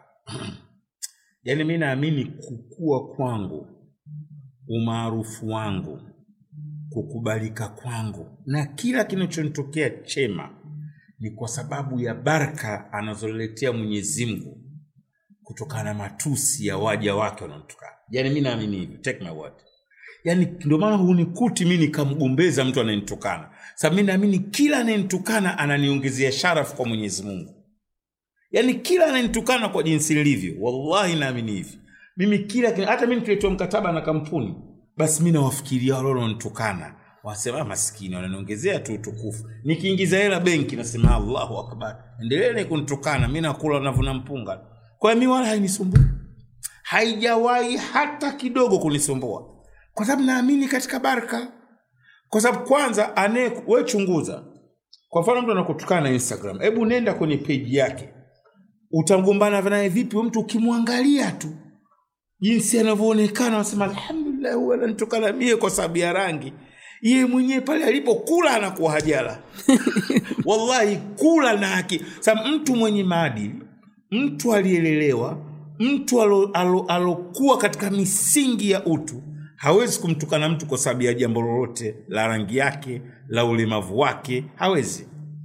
Yaani mimi naamini kukua kwangu, umaarufu wangu, kukubalika kwangu na kila kinachonitokea chema ni kwa sababu ya baraka anazoletea Mwenyezi Mungu kutokana na matusi ya waja wake wanaotukana. Yaani mimi naamini hivyo, take my word. Yaani ndio maana hunikuti mimi nikamgombeza mtu anayenitukana. Sababu mimi naamini kila anayenitukana ananiongezea sharafu kwa Mwenyezi Mungu. Yaani kila ananitukana kwa jinsi nilivyo, wallahi naamini hivi. Mimi kila hata mimi nikiletwa mkataba na kampuni, basi mimi nawafikiria wale wananitukana. Wasema maskini wananiongezea tu utukufu. Nikiingiza hela benki nasema Allahu Akbar. Endeleeni kunitukana, mimi nakula navuna mpunga. Kwa hiyo mimi wala hainisumbui. Haijawahi hata kidogo kunisumbua. Kwa sababu naamini katika baraka. Kwa sababu kwanza ane wewe chunguza. Kwa mfano mtu anakutukana na Instagram, hebu nenda kwenye page yake. Utamgombana naye vipi mtu ukimwangalia tu? jinsi anavyoonekana, wasema alhamdulillah huwa anatokana mie kwa sababu ya rangi. Yeye mwenyewe pale alipokula anakuwa hajala. Wallahi kula na haki. Sasa mtu mwenye maadili, mtu aliyelelewa, mtu alo, alo, alokuwa katika misingi ya utu, hawezi kumtukana mtu kwa sababu ya jambo lolote la rangi yake, la ulemavu wake, hawezi.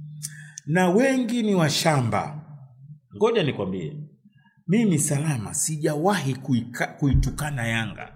Na wengi ni washamba. Ngoja nikwambie, mimi Salama sijawahi kuika, kuitukana Yanga.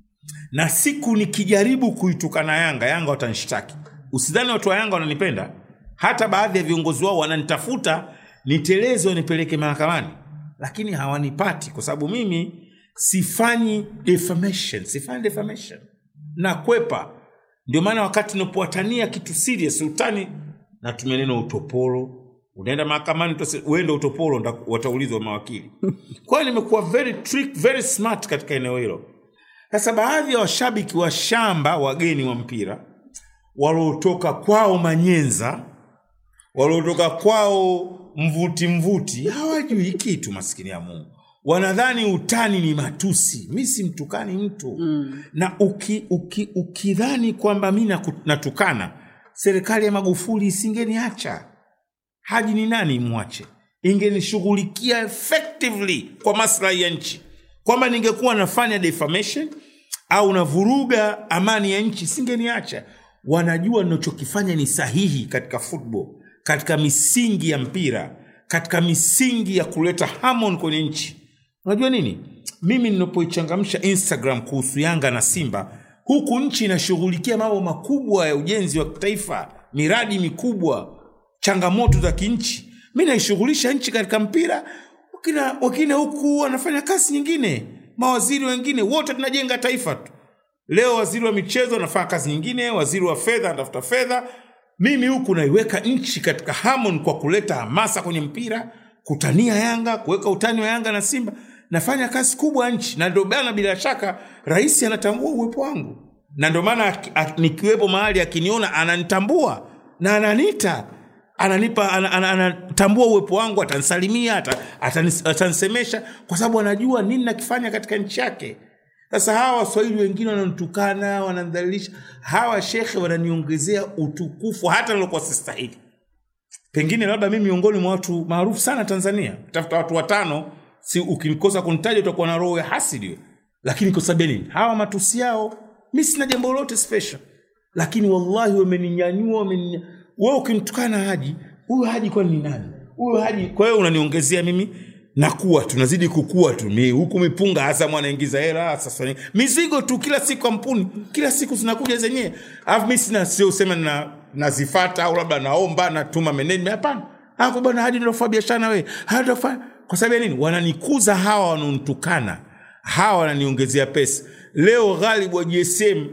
Na siku nikijaribu kuitukana Yanga, Yanga watanishtaki. Usidhani watu wa Yanga wananipenda. Hata baadhi ya viongozi wao wananitafuta niteleze wanipeleke mahakamani, lakini hawanipati kwa sababu mimi sifanyi defamation, sifanyi defamation. Na kwepa. Ndio maana wakati ninapowatania kitu serious, utani na tumeneno utopolo, unaenda mahakamani uende utopolo, wataulizwa mawakili. Kwa hiyo nimekuwa very trick, very smart katika eneo hilo. Sasa baadhi ya washabiki wa shamba, wageni wa mpira, waliotoka kwao Manyenza, waliotoka kwao mvuti mvuti, hawajui kitu, maskini ya Mungu. Wanadhani utani ni matusi. Mimi si mtukani mtu. Mm. Na uki, uki, ukidhani kwamba mimi natukana, serikali ya Magufuli isingeniacha. Haji ni nani mwache? Ingenishughulikia effectively kwa maslahi ya nchi. Kwamba ningekuwa nafanya defamation au navuruga amani ya nchi, singeniacha. Wanajua ninachokifanya ni sahihi katika football, katika misingi ya mpira, katika misingi ya kuleta harmony kwenye nchi. Unajua nini? Mimi ninapoichangamsha Instagram kuhusu Yanga na Simba, huku nchi inashughulikia mambo makubwa ya ujenzi wa taifa, miradi mikubwa, changamoto za kinchi. Mimi naishughulisha nchi katika mpira, wakina wakina huku wanafanya kazi nyingine, mawaziri wengine wote tunajenga taifa tu. Leo waziri wa michezo anafanya kazi nyingine, waziri wa fedha anatafuta fedha. Mimi huku naiweka nchi katika harmony kwa kuleta hamasa kwenye mpira, kutania Yanga, kuweka utani wa Yanga na Simba. Nafanya kazi kubwa nchi, na ndio bana bila shaka rais anatambua uwepo wangu. Na ndio maana nikiwepo mahali akiniona ananitambua na ananiita, ananipa anatambua uwepo wangu, atanisalimia, atanisemesha kwa sababu anajua nini nakifanya katika nchi yake. Sasa hawa Waswahili wengine wananitukana, wanandhalilisha, hawa shekhe wananiongezea utukufu hata nilokuwa sistahili. Pengine labda mimi miongoni mwa watu maarufu sana Tanzania, tafuta watu watano, si ukikosa kunitaja utakuwa na roho ya hasidi. Lakini kwa sababu nini? Hawa matusi yao, mimi sina jambo lolote special. Lakini wallahi wameninyanyua, wameninyanyua. Wewe ukimtukana Haji, huyo Haji kwa ni nani? Huyo Haji, kwa hiyo unaniongezea mimi nakuwa tunazidi kukua tu. Mimi huku mipunga hasa mwanaingiza hela sasa. Mizigo tu kila siku kampuni, kila siku zinakuja zenyewe. Alafu mimi sina sio usema na nazifuata au labda naomba natuma management, hapana. Hapo bwana Haji ndio fanya biashara na wewe. Hata kwa sababu nini? Wananikuza hawa, wananitukana. Hawa wananiongezea pesa. Leo Ghalib wa G S M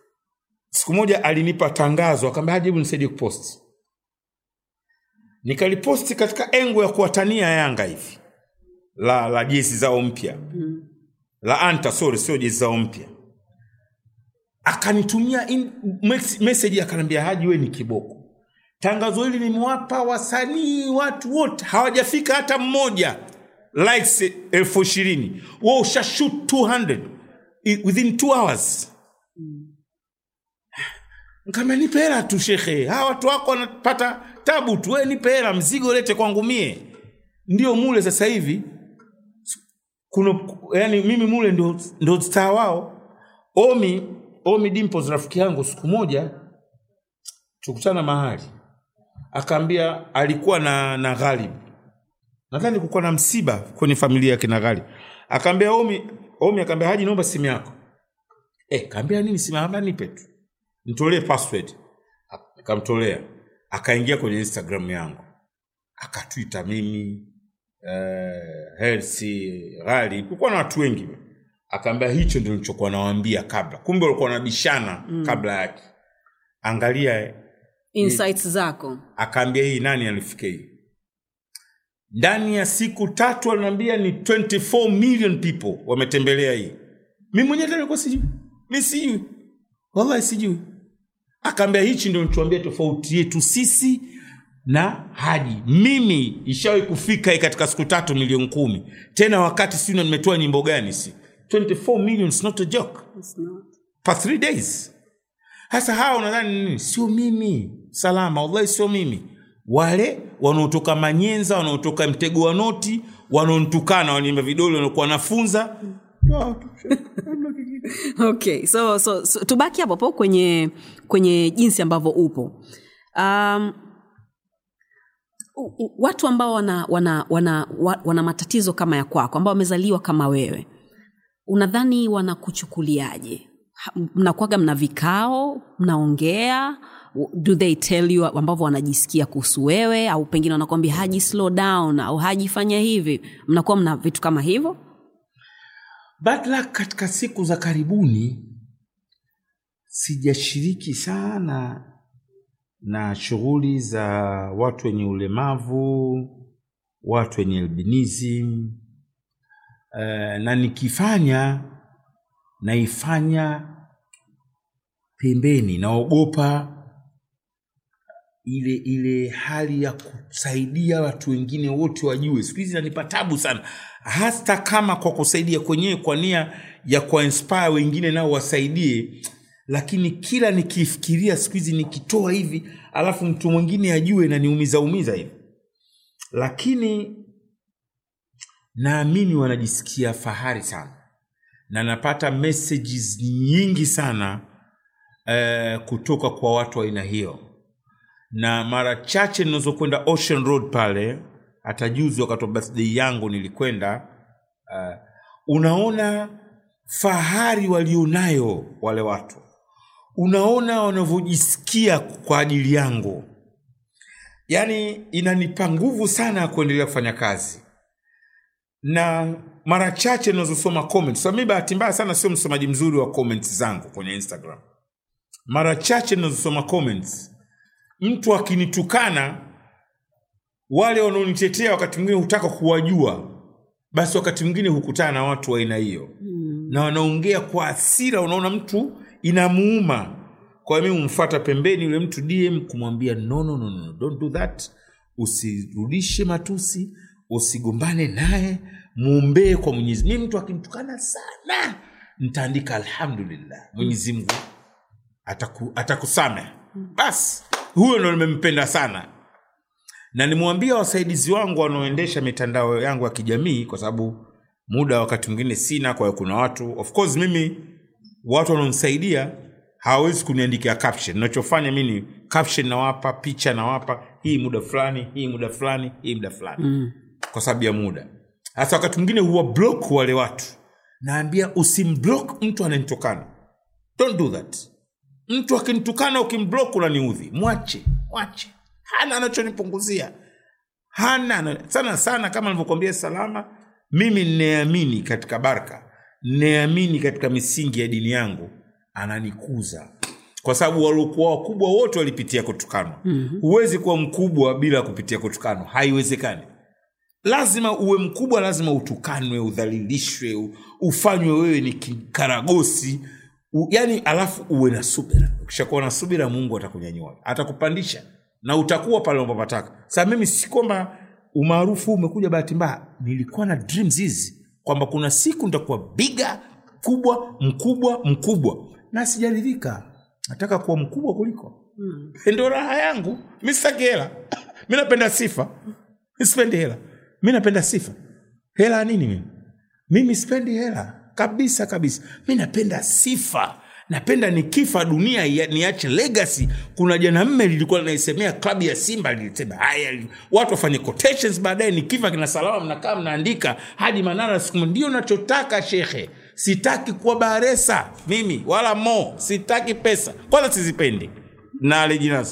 siku moja alinipa tangazo, akamwambia Haji, hebu nisaidie kupost. Nikaliposti katika engo ya kuwatania Yanga hivi. La la jezi zao mpya. Mm. La anta sorry sio jezi zao mpya. Akanitumia message akaniambia, Haji wewe ni kiboko. Tangazo hili nimewapa wasanii watu wote, hawajafika hata mmoja likes elfu ishirini. Wao ushashoot two hundred within two hours. Mm. Kama nipe hela tu shekhe, hawa watu wako wanapata tabu tu, wewe nipe hela, mzigo lete kwangu mie. Ndio mule sasa hivi kuna, yani mimi mule ndio ndio star wao. Omi Omi Dimples rafiki yangu siku moja tukutana mahali, akaambia alikuwa na na Ghalib, nadhani kulikuwa na msiba kwenye familia yake na Ghalib. Akaambia Omi Omi akaambia Haji, naomba simu yako. Eh, kaambia nini simu yako? Nipe tu, nitolee password. Akamtolea, akaingia kwenye Instagram yangu, akatweeta mimi eh Hersi Ghalib, kulikuwa na watu wengi. Akaambia hicho ndio nilichokuwa nawaambia kabla. Kumbe walikuwa wanabishana mm. kabla yake. Angalia insights ni, zako. Akaambia hii nani alifikia? Ndani ya siku tatu ananiambia ni twenty-four million people wametembelea hii. Mimi mwenyewe nilikuwa sijui. Mimi sijui. Wallahi sijui. Akaambia hichi ndio nilichoambia tofauti yetu sisi na Haji. Mimi ishawahi kufika katika siku tatu milioni kumi. Tena wakati sio nimetoa nyimbo gani si. twenty-four million is not a joke. It's not. For three days. Hasa hao unadhani nini? Sio mimi. Salama, wallahi sio mimi. Wale wanaotoka Manyenza, wanaotoka Mtego wa Noti, wanaontukana waniimba vidole wanakuwa nafunza. Okay, so so, so tubaki hapo hapo kwenye kwenye jinsi ambavyo upo. Um watu ambao wana wana wana wana matatizo kama ya kwako, ambao wamezaliwa kama wewe, unadhani wanakuchukuliaje? Mnakuaga mna vikao, mnaongea, do they tell you ambavyo wanajisikia kuhusu wewe, au pengine wanakuambia Haji slow down au Haji fanya hivi? Mnakuwa mna vitu kama hivyo? Bad luck, katika siku za karibuni sijashiriki sana na shughuli za watu wenye ulemavu, watu wenye albinism. Uh, na nikifanya naifanya pembeni, naogopa ile ile hali ya kusaidia watu wengine wote wajue. Siku hizi inanipa tabu sana, hata kama kwa kusaidia kwenyewe kwa nia ya kuinspire wengine nao wasaidie, lakini kila nikifikiria siku hizi nikitoa hivi alafu mtu mwingine ajue na niumiza umiza hivi. Lakini naamini wanajisikia fahari sana, na napata messages nyingi sana uh, kutoka kwa watu wa aina hiyo. Na mara chache ninazokwenda Ocean Road pale, hata juzi wakati wa birthday yangu nilikwenda, uh, unaona fahari walionayo wale watu, unaona wanavyojisikia kwa ajili yangu. Yani inanipa nguvu sana kuendelea kufanya kazi. Na mara chache ninazosoma comments, so mimi bahati mbaya sana sio msomaji mzuri wa comments zangu kwenye Instagram. Mara chache ninazosoma comments, mtu akinitukana, wale wanaonitetea wakati mwingine hutaka kuwajua, basi wakati mwingine hukutana na watu wa aina hiyo mm. na wanaongea kwa hasira, unaona mtu inamuuma. Kwa mimi umfuata pembeni yule mtu D M kumwambia no no no no don't do that, usirudishe matusi, usigombane naye, muombe kwa Mwenyezi Mungu. Mtu akinitukana sana, nitaandika alhamdulillah, Mwenyezi Mungu ataku, atakusamehe. Basi huyo ndo nimempenda sana. Na nimwambia wasaidizi wangu wanaoendesha mitandao yangu ya kijamii, kwa sababu muda wakati mwingine sina, kwa kuna watu, of course mimi watu wanaonisaidia hawezi kuniandikia caption. Ninachofanya mimi ni caption nawapa, picha nawapa, hii muda fulani, hii muda fulani, hii muda fulani. Mm. Kwa sababu ya muda. Hasa wakati mwingine huwa block wale watu. Naambia usimblock mtu ananitukana. Don't do that. Mtu akinitukana ukimblock unaniudhi. Mwache, mwache. Hana anachonipunguzia. Hana sana sana kama nilivyokuambia Salama, mimi ninaamini katika baraka. Ninaamini katika misingi ya dini yangu. Ananikuza. Kwa sababu waliokuwa wakubwa wote walipitia kutukanwa. Mm-hmm. Huwezi kuwa mkubwa bila kupitia kutukanwa. Haiwezekani. Lazima uwe mkubwa, lazima utukanwe, udhalilishwe, ufanywe wewe ni kikaragosi. U, yani alafu uwe na subira. Ukishakuwa na subira, Mungu atakunyanyua, atakupandisha na utakuwa pale unapopataka. Sasa mimi si kwamba umaarufu umekuja bahati mbaya. Nilikuwa na dreams hizi kwamba kuna siku nitakuwa bigger, kubwa, mkubwa, mkubwa. Na sijaridhika. Nataka kuwa mkubwa kuliko. Mm. Ndio raha yangu. Mimi sitaki hela. Mimi napenda sifa. Sipendi hela. Mimi napenda sifa. Hela nini mimi? Mimi sipendi hela. Kabisa kabisa. Mimi napenda sifa. Napenda nikifa dunia niache legacy. Kuna jana mme lilikuwa linaisemea klabu ya Simba, lilisema haya watu wafanye quotations baadaye nikifa kina Salama mnakaa mnaandika Haji Manara siku. Ndio ninachotaka shekhe. Sitaki kuwa baresa mimi wala mo, sitaki pesa. Kwanza sizipendi. Na alijinazo.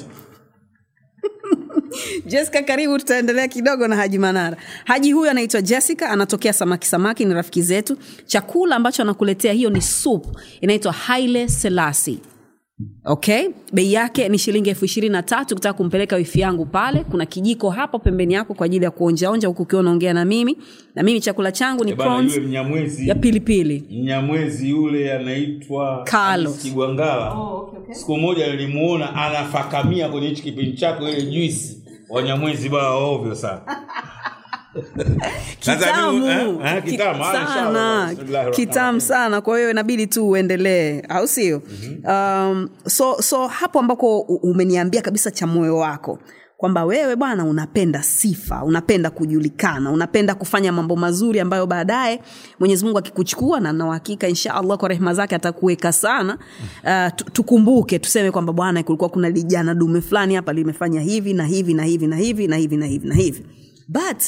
Jessica, karibu, tutaendelea kidogo na Haji Manara. Haji huyu anaitwa Jessica, anatokea Samaki Samaki, ni rafiki zetu. Chakula ambacho anakuletea hiyo ni soup, inaitwa Haile Selassie. Okay, bei yake ni shilingi elfu ishirini na tatu. Ukitaka kumpeleka wifi yangu pale, kuna kijiko hapo pembeni yako kwa ajili ya kuonja onja huku ukiwa unaongea na mimi. Na mimi chakula changu ni prawns ya pilipili. Mnyamwezi yule anaitwa Carlos Kigwangala. Oh, okay, okay. Siku moja nilimuona anafakamia kwenye hichi kipindi chako ile juice. Wanyamwezi baa ovyo sana. Kitamu eh, eh, kitamu sana, kitamu sana. Kwa hiyo inabidi tu uendelee, au sio? Mm-hmm. Um, so so hapo ambako umeniambia kabisa cha moyo wako kwamba wewe bwana unapenda sifa, unapenda kujulikana, unapenda kufanya mambo mazuri ambayo baadaye Mwenyezi Mungu akikuchukua, na na hakika inshallah kwa rehema zake atakuweka sana, uh, tukumbuke tuseme kwamba bwana kulikuwa kuna lijana dume fulani hapa limefanya hivi na hivi na hivi na hivi na hivi na hivi na hivi. But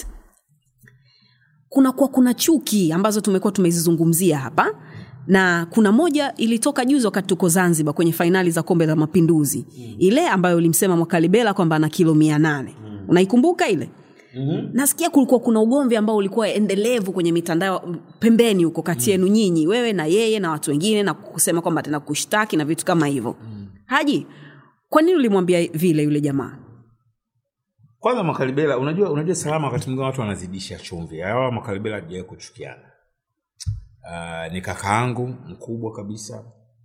kuna kwa kuna chuki ambazo tumekuwa tumezizungumzia hapa, na kuna moja ilitoka juzi wakati tuko Zanzibar kwenye finali za Kombe la Mapinduzi. Mm. Ile ambayo ulimsema Mwakalibela kwamba ana kilo mia nane. Mm. Unaikumbuka ile? Mm-hmm. Nasikia kulikuwa kuna ugomvi ambao ulikuwa endelevu kwenye mitandao pembeni huko kati yenu nyinyi, wewe na yeye na watu wengine, na kusema kwamba tena kushtaki na vitu kama hivyo. Mm. Haji, kwa nini ulimwambia vile yule jamaa? Kwanza Mwakalibela, unajua unajua salama wakati mwingine watu wanazidisha chumvi. Hawa Mwakalibela hajawahi kuchukiana. Uh, ni kakaangu mkubwa kabisa.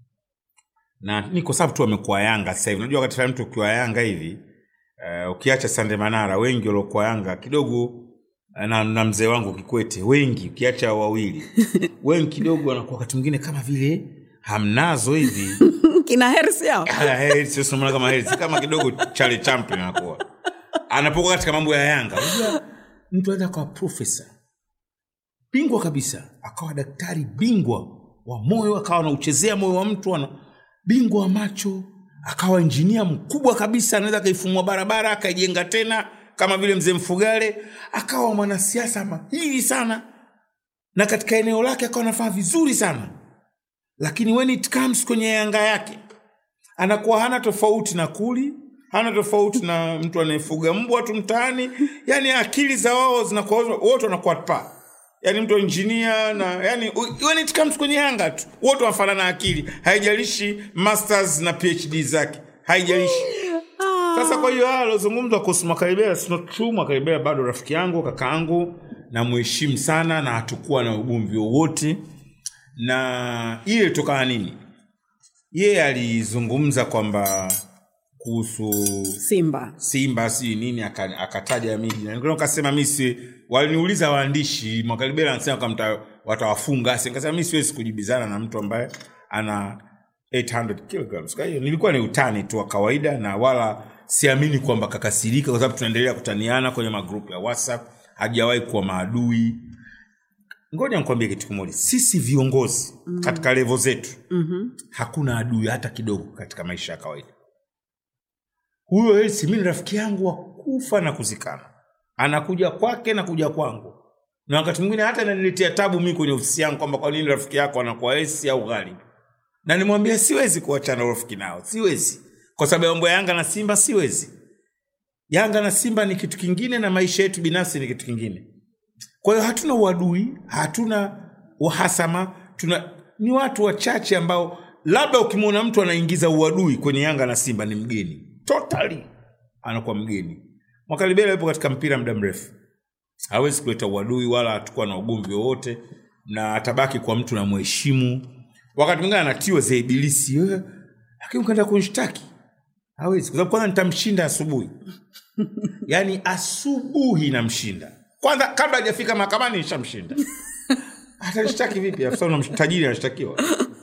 Na ni kwa sababu tu amekuwa Yanga sasa hivi. Unajua wakati fulani mtu ukiwa Yanga hivi, uh, ukiacha Sande Manara, wengi waliokuwa Yanga kidogo, uh, na, na mzee wangu Kikwete, wengi ukiacha wawili. Wengi kidogo wanakuwa wakati mwingine kama vile hamnazo hivi. Kina Hersi yao. Kina Hersi, sio kama Hersi, kama kidogo Charlie Champion anakuwa. Anapokuwa katika mambo ya Yanga. Unajua mtu anaenda kwa professor bingwa kabisa, akawa daktari bingwa wa moyo, akawa anauchezea moyo wa mtu, ana bingwa wa macho, akawa engineer mkubwa kabisa, anaweza kaifumua barabara akaijenga tena kama vile mzee Mfugale, akawa mwanasiasa mahiri sana, na katika eneo lake akawa anafanya vizuri sana. Lakini when it comes kwenye Yanga yake, anakuwa hana tofauti na Kuli, hana tofauti na mtu anayefuga mbwa tu mtaani. Yani akili za wao zinakuwa wote wanakuwa pa. Yani mtu engineer na yani when it comes kwenye Yanga tu wote wanafanana akili, haijalishi masters na PhD zake, haijalishi. Sasa kwa hiyo halo zungumzo kuhusu Mwakalibela, sio true. Mwakalibela bado rafiki yangu, kakaangu, na mheshimu sana, na hatakuwa na ugomvi wowote. Na ile tokana nini? Yeye alizungumza kwamba kuhusu Simba Simba si nini, akataja miji, na ndio akasema mimi si, waliniuliza waandishi Mwakalibela anasema kama watawafunga, nikasema mimi siwezi kujibizana na mtu ambaye ana eight hundred kilograms. Kwa hiyo nilikuwa ni utani tu wa kawaida, na wala siamini kwamba kakasirika, kwa sababu tunaendelea kutaniana kwenye magroup ya WhatsApp, hajawahi kuwa maadui. Ngoja nikwambie kitu kimoja, sisi viongozi mm. katika level zetu mm-hmm. hakuna adui hata kidogo katika maisha ya kawaida. Huyo Hersi mimi rafiki yangu wa kufa na kuzikana, anakuja kwake na kuja kwangu, na wakati mwingine hata ananiletea tabu mimi kwenye ofisi yangu kwamba kwa nini rafiki yako anakuwa Hersi au Ghali, na nimwambia siwezi kuachana rafiki nao, siwezi, kwa sababu mambo ya Yanga na Simba siwezi. Yanga na Simba ni kitu kingine, na maisha yetu binafsi ni kitu kingine. Kwa hiyo hatuna uadui, hatuna uhasama, tuna ni watu wachache ambao labda ukimwona mtu anaingiza uadui kwenye Yanga na Simba ni mgeni. Totally anakuwa mgeni. Mwakalibela yupo katika mpira muda mrefu, hawezi kuleta uadui wala atakuwa na ugomvi wowote, na atabaki kwa mtu na mheshimu. Wakati mwingine anatiwa za ibilisi, wewe lakini ukaenda kunishtaki hawezi, kwa sababu kwanza nitamshinda asubuhi. Yani asubuhi namshinda. Kwanza kabla hajafika mahakamani nishamshinda. Atanishtaki vipi? Afisa unamtajiri anashtakiwa.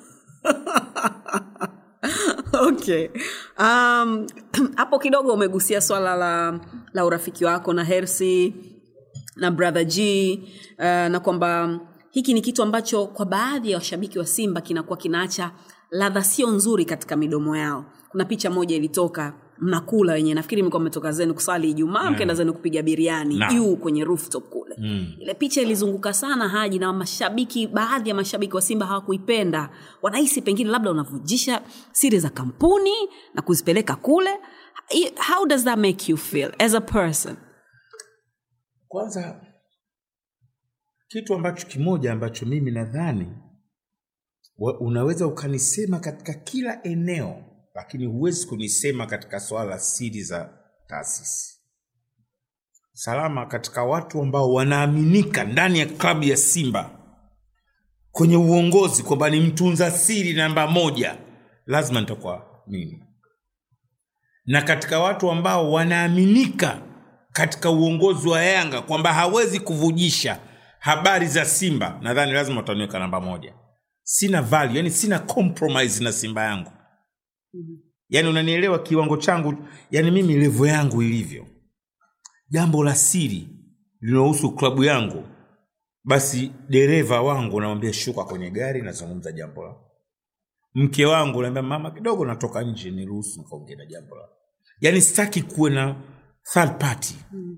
Okay. Um, hapo kidogo umegusia swala la la urafiki wako na Hersi na Brother G, uh, na kwamba hiki ni kitu ambacho kwa baadhi ya washabiki wa Simba kinakuwa kinaacha ladha sio nzuri katika midomo yao. Kuna picha moja ilitoka mnakula wenyewe, nafikiri mlikuwa mmetoka zenu kusali Ijumaa, yeah. mkaenda zenu kupiga biriani juu kwenye rooftop kule. Mm. Ile picha ilizunguka sana Haji, na mashabiki, baadhi ya mashabiki wa Simba hawakuipenda. Wanahisi pengine labda unavujisha siri za kampuni na kuzipeleka kule. How does that make you feel as a person? Kwanza kitu ambacho kimoja ambacho mimi nadhani unaweza ukanisema katika kila eneo, lakini huwezi kunisema katika swala siri za taasisi. Salama katika watu ambao wanaaminika ndani ya klabu ya Simba kwenye uongozi kwamba ni mtunza siri namba moja, lazima nitakuwa mimi. Na katika watu ambao wanaaminika katika uongozi wa Yanga kwamba hawezi kuvujisha habari za Simba, nadhani lazima utaniweka namba moja. Sina value, yani sina compromise na Simba yangu. Mm-hmm. Yani unanielewa kiwango changu, yani mimi level yangu ilivyo. Jambo la siri linahusu klabu yangu, basi dereva wangu namwambia shuka kwenye gari na zungumza jambo la. Mke wangu naambia mama kidogo natoka nje niruhusu nikaongea na jambo la. Yani sitaki kuwe na third party. Mm.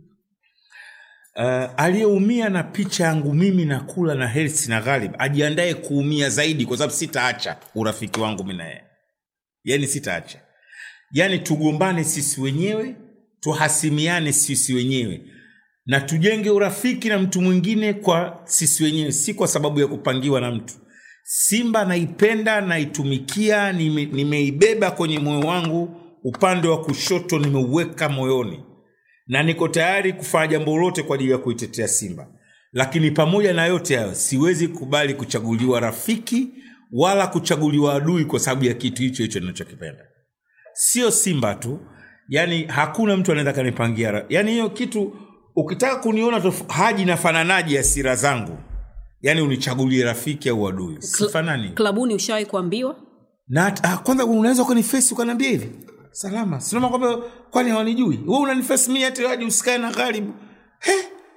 Uh, aliyeumia na picha yangu mimi na kula na Hersi na Ghalib ajiandae kuumia zaidi, kwa sababu sitaacha urafiki wangu mimi na yeye. Yani sitaacha. Yani tugombane sisi wenyewe, tuhasimiane sisi wenyewe, na tujenge urafiki na mtu mwingine kwa sisi wenyewe, si kwa sababu ya kupangiwa na mtu. Simba naipenda, naitumikia, nime, nimeibeba kwenye moyo wangu, upande wa kushoto nimeuweka moyoni, na niko tayari kufanya jambo lolote kwa ajili ya kuitetea Simba. Lakini pamoja na yote hayo siwezi kubali kuchaguliwa rafiki wala kuchaguliwa adui kwa sababu ya kitu hicho hicho ninachokipenda. Sio Simba tu, yani hakuna mtu anaweza kanipangia. Yani hiyo kitu ukitaka kuniona tof, haji na fananaji ya sira zangu, yani unichagulie rafiki au adui, sifanani. Klabuni ushawahi kuambiwa? Na ah, kwanza unaweza ukaniface ukaniambia hivi salama, sina kwamba kwani hawanijui wewe unaniface mimi hata waje usikae na Ghalib. He,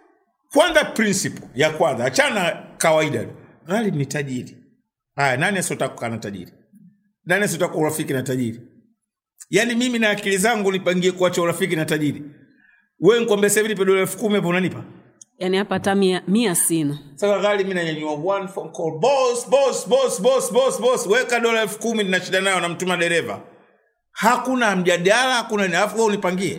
kwanza principle ya kwanza, achana kawaida. Ghalib ni tajiri. Haya, nani asotaka kukaa na tajiri? Nani asotaka urafiki na tajiri? Yani mimi na akili zangu nipangie kuacha urafiki na tajiri. Wewe nikwambia sasa hivi dola elfu kumi hapo unanipa? Yani hapa hata mia sina. Sasa Ghalib mimi nanyanyua one phone call, boss boss boss boss boss boss, weka dola elfu kumi nina shida nayo, namtuma dereva. Hakuna mjadala, hakuna ni afu unipangie.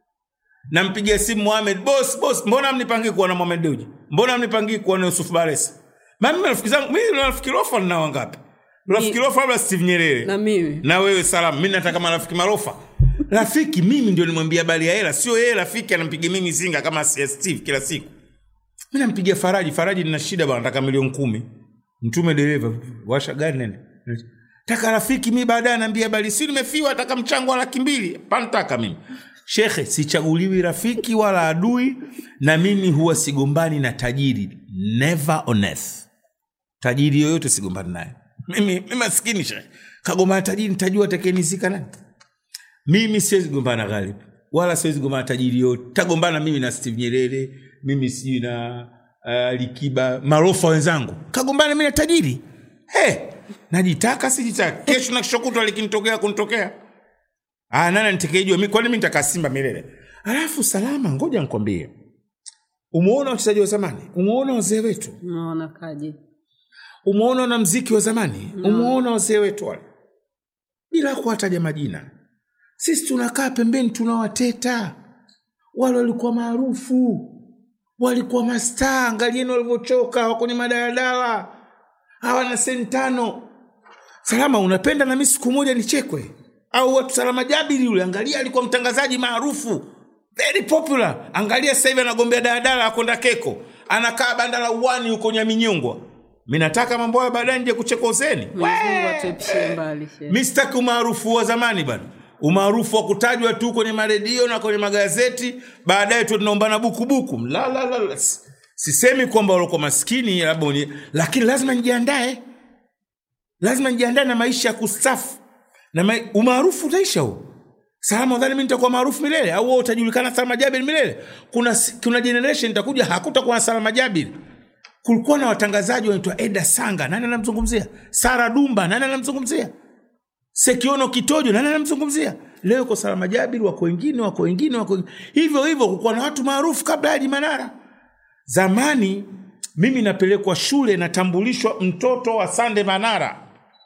Nampigia simu Mohamed, boss boss, mbona mnipangie kuwa na Mohamed Dewji? Mbona mnipangie kuwa na Yusuf Baresa? Mimi rafiki zangu, mimi rafiki rofa na wangapi? Rafiki rofa labda Steve Nyerere. Na mimi. Na wewe salamu, mimi nataka marafiki marofa. Rafiki mimi ndio nimwambia habari ya hela, sio yeye rafiki anampigia mimi zinga kama Steve kila siku. Mimi nampigia Faraji, Faraji nina shida bwana, nataka milioni kumi. Mtume dereva, washa gari nene. Taka rafiki mimi baadaye ananiambia habari, si nimefiwa nataka mchango wa laki mbili. Pantaka mimi. Shekhe, sichaguliwi rafiki wala adui, na mimi huwa sigombani na tajiri. Never on earth. Tajiri yoyote sigombani naye. Mimi mimi maskini shekhe. Kagombana tajiri nitajua atakayenisikana nani. Mimi siwezi gombana na Ghalib, wala siwezi gombana na tajiri yote. Tagombana mimi na Steve Nyerere, mimi siji na uh, Likiba, marofa wenzangu. Kagombana mimi na tajiri. He, najitaka sijitaka. Kesho na kesho kutwa likinitokea kunitokea. Ah, nani nitakayejua mimi, kwani mimi nitaka Simba milele? Alafu salama, ngoja nikwambie. Umeona wachezaji wa zamani? Umeona wazee wetu? Unaona kaje? Umeona na muziki wa zamani? No. Umeona wazee wetu wale? Bila kuwataja majina. Sisi tunakaa pembeni tunawateta. Wale walikuwa maarufu. Walikuwa mastaa, angalieni walivyochoka wako kwenye madaladala. Hawana sentano. Salama, unapenda na mimi siku moja nichekwe? Au watu Salama Jabiri yule, angalia alikuwa mtangazaji maarufu, very popular. Angalia sasa hivi anagombea daladala akwenda Keko, anakaa Bandala uwani huko Nyaminyongwa. Mimi nataka mambo haya baadaye nje kucheka useni. Mungu atuepushe mbali. Mimi sitaki umaarufu wa zamani bana. Umaarufu wa kutajwa tu kwenye maredio na kwenye magazeti, baadaye tu tunaombana buku buku. La la la. Sisemi kwamba walikuwa maskini labda, lakini lazima nijiandae. Lazima nijiandae na maisha ya kustafu. Na umaarufu utaisha huo. Salama udhani mimi nitakuwa maarufu milele au wewe utajulikana Salama Jabir milele? Kuna kuna generation itakuja hakutakuwa Salama Jabir. Kulikuwa na watangazaji wanaitwa Eda Sanga, nani anamzungumzia? Sara Dumba, nani anamzungumzia? Sekiono Kitojo, nani anamzungumzia? Leo kwa Salama Jabir wako wengine, wako wengine, wako hivyo hivyo. Kulikuwa na watu maarufu kabla ya Manara. Zamani mimi napelekwa shule natambulishwa mtoto wa Sande Manara.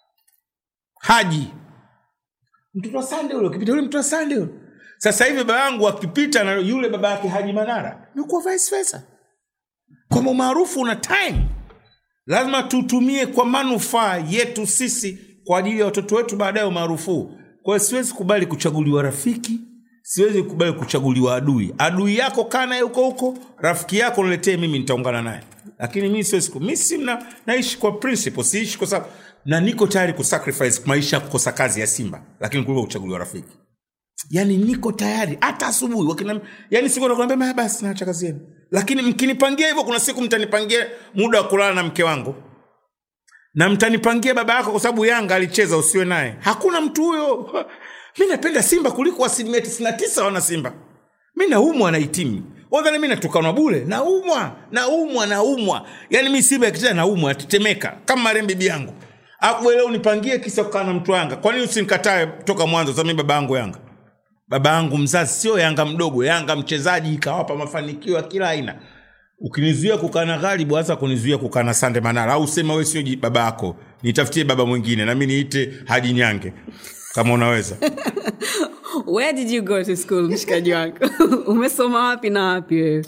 Haji. Mtoto wa Sande yule, ukipita yule mtoto wa Sande yule. Sasa hivi baba yangu akipita na yule baba yake Haji Manara, imekuwa vice versa. Kwa maarufu una time. Lazima tutumie kwa manufaa yetu sisi kwa ajili ya watoto wetu baadaye maarufu. Kwa hiyo siwezi kubali kuchaguliwa rafiki, siwezi kubali kuchaguliwa adui. Adui yako kana yuko huko, rafiki yako niletee mimi nitaungana naye. Lakini mimi siwezi, mimi simna naishi kwa principle, siishi kwa sababu na niko tayari kusacrifice maisha kukosa kazi ya Simba, lakini kuliko kuchaguliwa rafiki. yani niko tayari hata asubuhi wakina, yani siku nakwambia basi naacha kazi yenu, lakini mkinipangia hivyo kuna siku mtanipangia muda wa kulala na mke wangu na mtanipangia baba yako kwa sababu Yanga alicheza usiwe naye. Hakuna mtu huyo. Mimi napenda Simba kuliko asilimia tisini na tisa wana Simba. Mimi naumwa na itimu. Wadhani mimi natukanwa bure? Naumwa, naumwa, naumwa. Yaani mimi Simba ikicheza naumwa, natetemeka kama marembe bibi yangu. Hapo leo unipangie kisa kukaa na mtu Yanga. Kwa nini usinikatae toka mwanzo? Sasa mimi baba yangu Yanga. Baba yangu mzazi sio Yanga mdogo, Yanga mchezaji, ikawapa mafanikio ya kila aina. Ukinizuia kukaa na Ghalibu, hasa kunizuia kukaa na Sande Manara, au sema wewe sio baba yako, nitafutie baba mwingine na mimi niite Haji Nyange kama unaweza. Where did you go to school, mshikaji wangu? Umesoma wapi na wapi wewe?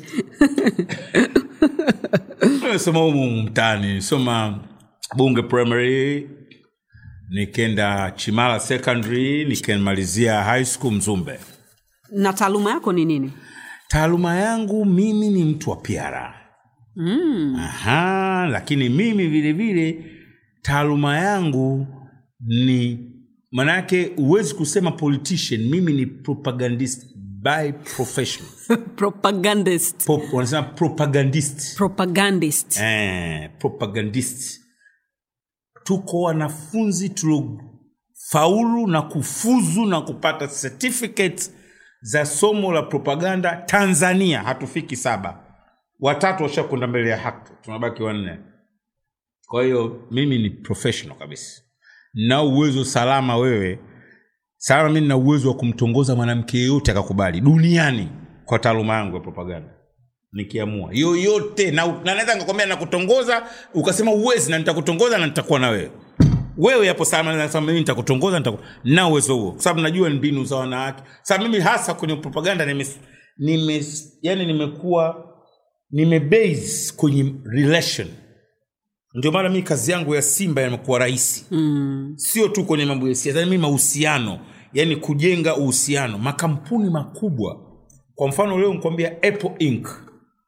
Nimesoma huko mtaani, soma Bunge Primary, nikaenda Chimala Secondary, nikamalizia high school Mzumbe. Na taaluma yako ni nini? Taaluma yangu mimi ni mtu wa P R. Mm. Aha, lakini mimi vile vile taaluma yangu ni, manake uwezi kusema politician, mimi ni propagandist by profession. Propagandist. Pop, wanasema propagandist. Propagandist. Eh, propagandist. Tuko wanafunzi tuliofaulu na kufuzu na kupata certificates za somo la propaganda Tanzania. Hatufiki saba. Watatu washakwenda mbele ya haki, tunabaki wanne. Kwa hiyo mimi ni professional kabisa. Na uwezo salama wewe. Salama mimi na uwezo wa kumtongoza mwanamke yeyote akakubali duniani kwa taaluma yangu ya propaganda. Nikiamua yoyote, na na naweza nikakwambia na kutongoza ukasema uwezi, na nitakutongoza na nitakuwa na wewe. Wewe hapo salama nasema mimi nitakutongoza, nitakuwa na uwezo huo. Kwa sababu najua mbinu za wanawake. Sasa mimi hasa kwenye propaganda nime nime yani nimekuwa nimebase kwenye relation. Ndio maana mimi kazi yangu ya Simba imekuwa rahisi. Mm. Sio tu kwenye mambo ya siasa, mimi mahusiano, yani kujenga uhusiano. Makampuni makubwa, kwa mfano leo nikwambia Apple Incorporated.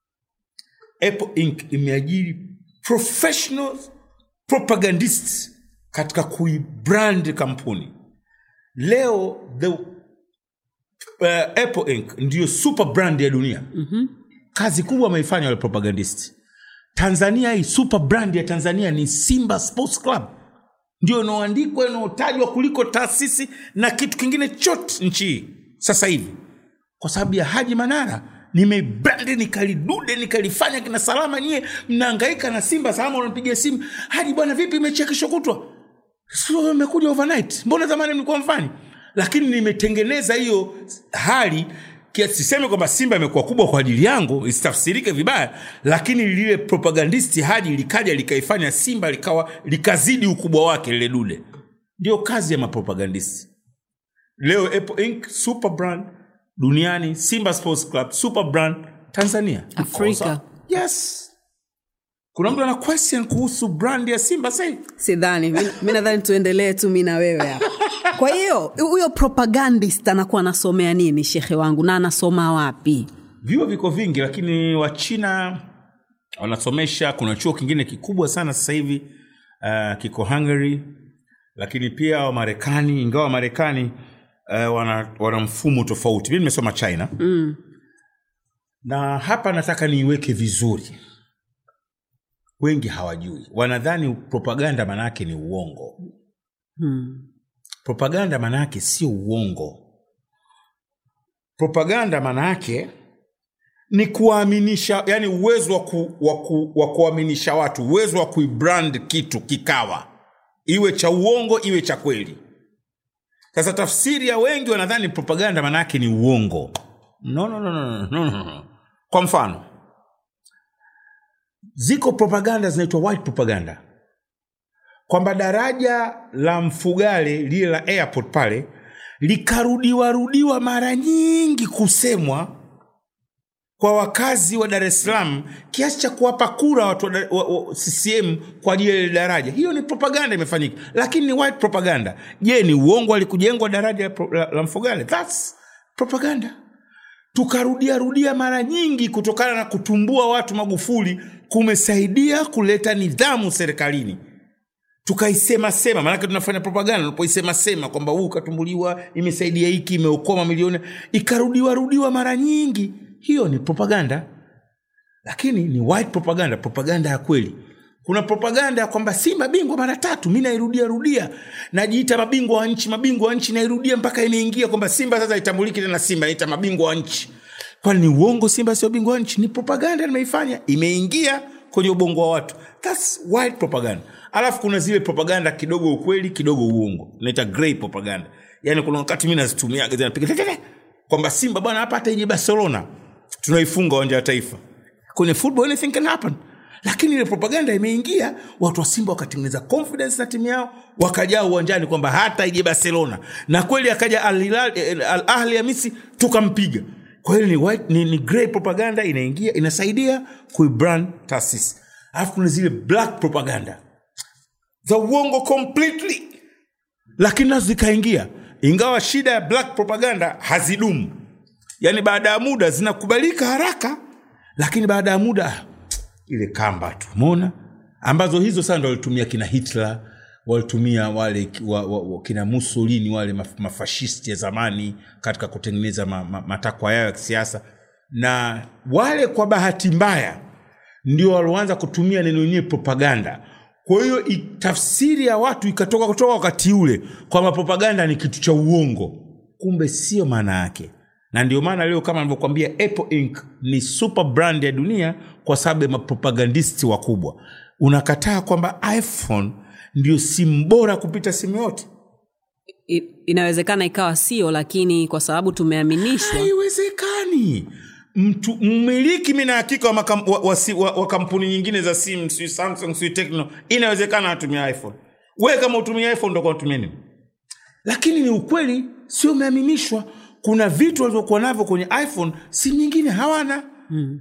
Apple Incorporated imeajiri professional propagandists katika kuibrand kampuni. Leo the uh, Apple Incorporated ndio super brand ya dunia. Mhm. Kazi kubwa wameifanya wale propagandists. Tanzania hii super brand ya Tanzania ni Simba Sports Club. Ndio inaoandikwa, inaotajwa kuliko taasisi na kitu kingine chote nchi sasa hivi. Kwa sababu ya Haji Manara, nimebrand nikalidude nikalifanya kina Salama, nyie mnahangaika na Simba, Salama unampigia simu, Haji bwana vipi mechi kesho kutwa? Sio imekuja overnight. Mbona zamani mlikuwa mfanye? Lakini nimetengeneza hiyo hali kiasi siseme kwamba Simba imekuwa kubwa kwa ajili yangu, isitafsirike vibaya, lakini lile propagandisti Haji likaja likaifanya Simba likawa likazidi ukubwa wake lile dude. Ndio kazi ya mapropagandisti. Leo Apple Incorporated super brand duniani, Simba Sports Club super brand Tanzania, Afrika. Yes. Kuna mtu ana question kuhusu brand ya Simba sasa? Sidhani. Mimi nadhani tuendelee tu mimi na wewe hapa. Kwa hiyo huyo propagandist anakuwa anasomea nini shekhe wangu, na anasoma wapi? Vyuo viko vingi, lakini wa China wanasomesha. Kuna chuo kingine kikubwa sana sasa hivi uh, kiko Hungary, lakini pia wa Marekani, ingawa Marekani uh, wana, wana mfumo tofauti. Mimi nimesoma China. Mm. Na hapa nataka niiweke vizuri. Wengi hawajui. Wanadhani propaganda manake ni uongo. Hmm. Propaganda manake sio uongo. Propaganda manake ni kuaminisha, yani uwezo wa ku, wa, ku, wa kuaminisha watu, uwezo wa kuibrand kitu kikawa iwe cha uongo iwe cha kweli. Sasa tafsiri ya wengi wanadhani propaganda manake ni uongo. No no no no no no. Kwa mfano, ziko propaganda zinaitwa white propaganda. Kwamba daraja la Mfugale lile la airport pale likarudiwa rudiwa mara nyingi kusemwa kwa wakazi wa Dar es Salaam kiasi cha kuwapa kura watu wa, wa, wa C C M kwa ajili ya daraja. Hiyo ni propaganda imefanyika, lakini ni white propaganda. Je, ni uongo alikujengwa daraja la, la, la Mfugale? That's propaganda. Tukarudia rudia mara nyingi kutokana na kutumbua watu Magufuli kumesaidia kuleta nidhamu serikalini. tukaisema sema, maana tunafanya propaganda, tunapoisema sema kwamba huu katumbuliwa, imesaidia hiki, imeokoa milioni, ikarudiwa rudiwa mara nyingi, hiyo ni propaganda. Lakini ni white propaganda, propaganda ya kweli. Kuna propaganda kwamba Simba bingwa mara tatu, mimi nairudia rudia, najiita mabingwa wa nchi, mabingwa wa nchi, nairudia mpaka imeingia kwamba Simba sasa itambuliki tena, Simba ita mabingwa wa nchi. Kwani ni uongo Simba sio bingwa wa nchi? Ni propaganda nimeifanya, imeingia kwenye ubongo wa watu. That's white propaganda. Alafu kuna zile propaganda kidogo ukweli kidogo uongo, inaita grey propaganda. Yaani kuna wakati mimi nazitumia gaza napiga kwamba Simba bwana hapa hata ije Barcelona tunaifunga uwanja wa Taifa. Kwenye football anything can happen. Lakini ile propaganda imeingia, watu wa Simba wakatengeneza confidence na timu yao, wakajaa uwanjani kwamba hata ije Barcelona. Na kweli akaja Al-Ahli ya Misri tukampiga. Kwa hiyo ni white ni, ni grey propaganda inaingia, inasaidia kuibrand taasisi. Alafu kuna zile black propaganda za uongo completely, lakini nazo zikaingia. Ingawa shida ya black propaganda hazidumu, yani baada ya muda zinakubalika haraka, lakini baada ya muda ile kamba tu, umeona, ambazo hizo sasa ndio walitumia kina Hitler, walitumia wale wa, wa, wa, kina Mussolini, wale maf, mafashisti ya zamani katika kutengeneza ma, ma, matakwa yao ya kisiasa. Na wale kwa bahati mbaya ndio walianza kutumia neno lenyewe propaganda. Kwa hiyo tafsiri ya watu ikatoka kutoka wakati ule kwamba propaganda ni kitu cha uongo, kumbe sio maana yake. Na ndio maana leo kama nilivyokuambia Apple Incorporated ni super brand ya dunia kwa sababu ya mapropagandisti wakubwa. Unakataa kwamba iPhone ndio simu bora kupita simu yote? I, inawezekana ikawa sio, lakini kwa sababu tumeaminishwa. Haiwezekani. Mtu mmiliki mimi na hakika wa, makam, wa, wa, wa, wa kampuni nyingine za simu, si Samsung, si Tecno, inawezekana atumie iPhone. Wewe kama utumie iPhone ndio kwa utumie nini? Lakini ni ukweli, sio umeaminishwa. Kuna vitu walivyokuwa navyo kwenye iPhone simu nyingine hawana. Hmm.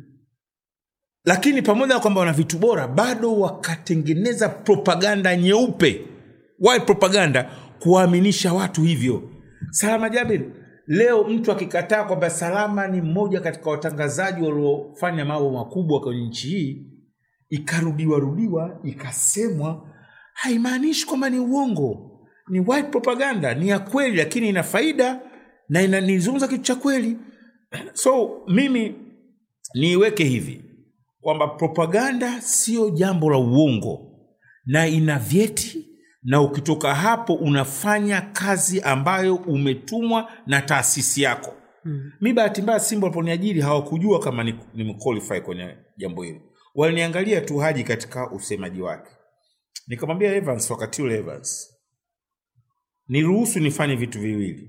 Lakini pamoja na kwamba wana vitu bora, bado wakatengeneza propaganda nyeupe, white propaganda, kuaminisha watu hivyo. Salama Jabir, leo mtu akikataa kwamba Salama ni mmoja katika watangazaji waliofanya mambo makubwa kwenye nchi hii, ikarudiwa rudiwa, ikasemwa, haimaanishi kwamba ni uongo. Ni white propaganda, ni ya kweli, lakini ina faida na inanizungumza kitu cha kweli. So mimi niweke hivi kwamba propaganda sio jambo la uongo, na ina vyeti, na ukitoka hapo unafanya kazi ambayo umetumwa na taasisi yako. Hmm. Mimi bahati mbaya Simba waliponiajiri hawakujua kama ni, ni qualify kwenye jambo hili. Waliniangalia tu Haji katika usemaji wake. Nikamwambia Evans, wakati ule Evans, niruhusu nifanye vitu viwili.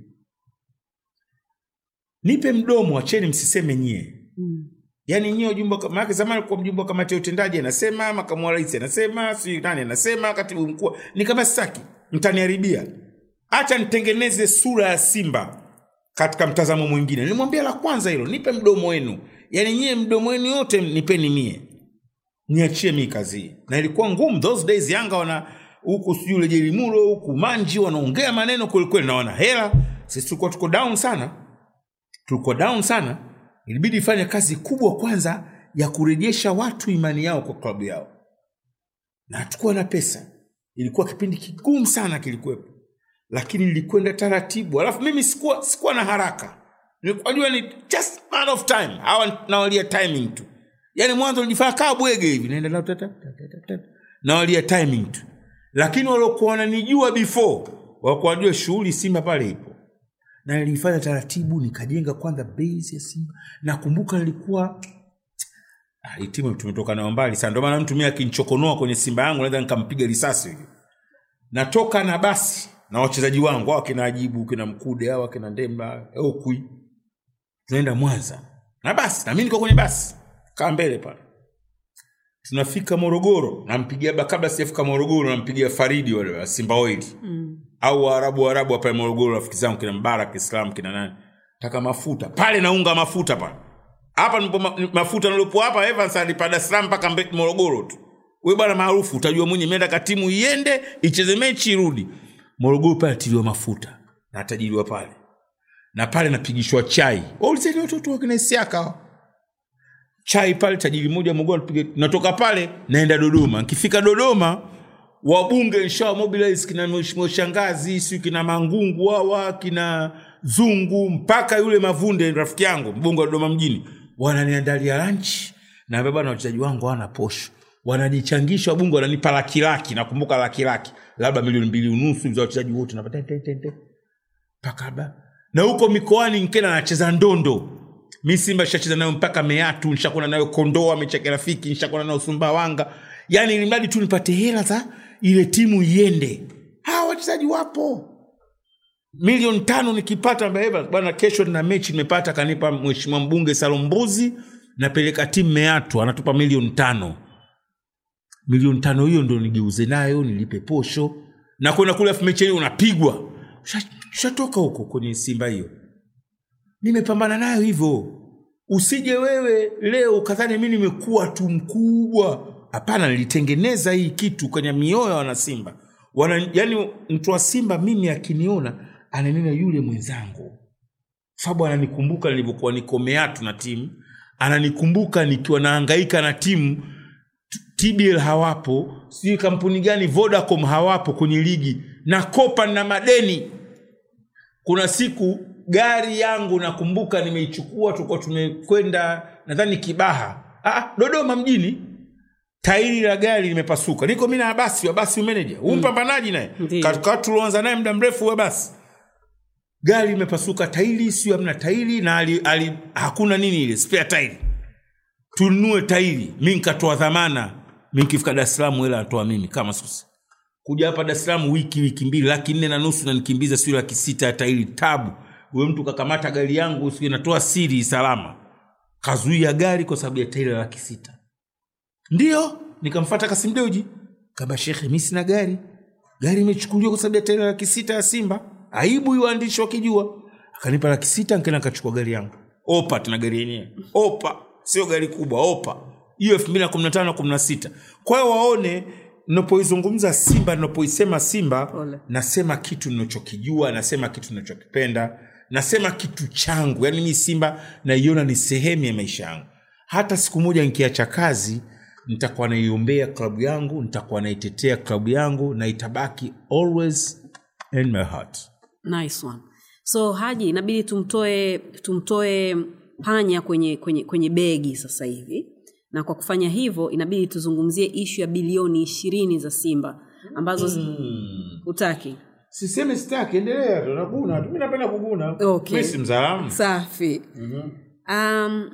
Nipe mdomo, acheni msiseme nyie. Hmm. Yaani nyie ujumbe kama yake zamani kwa mjumbe kama kamati ya utendaji anasema, makamu wa rais anasema, si nani anasema, katibu mkuu, ni kama sitaki, mtaniharibia. Acha nitengeneze sura ya Simba katika mtazamo mwingine. Nilimwambia la kwanza hilo, nipe mdomo wenu. Yaani nyie mdomo wenu yote nipeni mie. Niachie mimi kazi. Na ilikuwa ngumu those days. Yanga wana huku sijui ile Jelimuro, huku Manji wanaongea maneno kweli kweli na wana hela. Sisi tulikuwa tuko down sana. Tulikuwa down sana. Ilibidi ifanye kazi kubwa kwanza ya kurejesha watu imani yao kwa klabu yao. Na hatukuwa na pesa. Ilikuwa kipindi kigumu sana kilikuwepo. Lakini nilikwenda taratibu. Alafu mimi sikuwa sikuwa na haraka. Nilikuwa najua ni just matter of time. Hawa nawalia timing tu. Yaani mwanzo nilifanya kaa bwege hivi, naenda na tata tata. Nawalia timing tu. Lakini waliokuwa wananijua before, walikuwa wanajua shughuli Simba pale ipo. Na nilifanya taratibu, nikajenga kwanza base ya Simba. Nakumbuka nilikuwa ah, timu tumetoka na mbali sana. Ndio maana mtu mimi akinichokonoa kwenye Simba yangu naweza nikampiga risasi hivi. Natoka na basi na wachezaji wangu, hao kina Ajibu, kina Mkude, hao kina Ndemba, Okui. Tunaenda Mwanza. Na basi, na mimi niko kwenye basi. Kaa mbele pale. Tunafika Morogoro, nampigia kabla sijafika Morogoro nampigia Faridi wale wa Simba Oil. Mm. Au Waarabu Waarabu hapa Morogoro, rafiki zangu kina Mbarak Islam kina nani. Taka mafuta. Pale naunga mafuta pale. Hapa nipo mafuta nilipo hapa Evans alipa Dar es Salaam mpaka Morogoro tu. Wewe bwana maarufu utajua mwenye imeenda katimu iende, icheze mechi irudi. Morogoro pale tiliwa mafuta. Na atajiliwa pale. Na pale napigishwa chai. Wao ulisema watoto wa kina Isiaka. Chai pale tajiri mmoja Morogoro nipige. Natoka pale naenda Dodoma. Nikifika Dodoma wabunge nisha mobilize kina mheshimiwa Shangazi, si kina Mangungu hawa, kina Zungu, mpaka yule Mavunde rafiki yangu mbunge wa Dodoma mjini, wananiandalia lunch na baba na wachezaji wangu wana posho. Wanajichangisha wabunge wananipa laki laki, nakumbuka laki laki, labda milioni mbili unusu za wachezaji wote napata tete. Pakaba. Na huko mikoani Nkena anacheza ndondo. Mimi Simba nishacheza nayo mpaka Meatu, nishakona nayo Kondoa, Mechake Rafiki, nishakona nayo Sumbawanga. Yaani ili mradi tu nipate hela za ile timu iende. Hawa wachezaji wapo. Milioni tano nikipata mbeba bwana, kesho na mechi nimepata, kanipa mheshimiwa mbunge Salombuzi, napeleka timu Meatu, anatupa milioni tano. Milioni tano hiyo ndio nigeuze nayo nilipe posho. Na kuna kule mechi ile unapigwa. Shatoka huko kwenye Simba hiyo. Nimepambana nayo hivyo. Usije wewe leo ukadhani mimi nimekuwa tu mkubwa. Hapana, nilitengeneza hii kitu kwenye mioyo wana Simba. Wana, yani mtu wa Simba mimi akiniona ananena yule mwenzangu. Sababu ananikumbuka nilipokuwa niko Meatu na timu, ananikumbuka nikiwa nahangaika na timu, T B L hawapo, sijui kampuni gani Vodacom hawapo kwenye ligi, na kopa na madeni. Kuna siku gari yangu nakumbuka nimeichukua, tulikuwa tumekwenda nadhani Kibaha, ah Dodoma mjini, tairi la gari limepasuka. Niko mimi na basi wa basi manager, huyu mpambanaji naye katika tulianza naye muda mrefu wa basi. Gari limepasuka, tairi sio hamna tairi, na ali, ali, hakuna nini ile spare tairi. Tununue tairi, mimi nikatoa dhamana, mimi nikifika Dar es Salaam hela atoa mimi kama sisi. Kuja hapa Dar es Salaam wiki wiki mbili, laki nne na nusu na nikimbiza sio laki sita ya tairi, tabu. Wewe mtu kakamata gari yangu usije natoa siri salama. Kazuia gari kwa sababu ya tairi la laki sita. Ndio, nikamfuata Kasim Deuji. Kaba shekhe, mimi sina gari. Gari imechukuliwa kwa sababu ya tairi la laki sita ya Simba. Aibu hiyo waandishi wakijua. Akanipa laki sita, nikaenda nikachukua gari yangu. Opa tuna gari yenyewe. Opa, sio gari kubwa, Opa. Hiyo elfu mbili na kumi na tano kumi na sita. Kwa hiyo waone ninapoizungumza Simba, ninapoisema Simba, Ole. Nasema kitu ninachokijua, nasema kitu ninachokipenda, nasema kitu changu. Yaani mimi Simba naiona ni sehemu ya maisha yangu. Hata siku moja nikiacha kazi, nitakuwa naiombea klabu yangu, nitakuwa naitetea klabu yangu, na itabaki always in my heart. Nice one. So Haji, inabidi tumtoe tumtoe panya kwenye kwenye kwenye begi sasa hivi. Na kwa kufanya hivyo inabidi tuzungumzie issue ya bilioni ishirini za Simba ambazo hmm. Utaki. Sisemi sitaki, endelea tu, nakuna. Mimi napenda kuguna. Okay. Mimi si mzalamu. Safi. Mhm. Um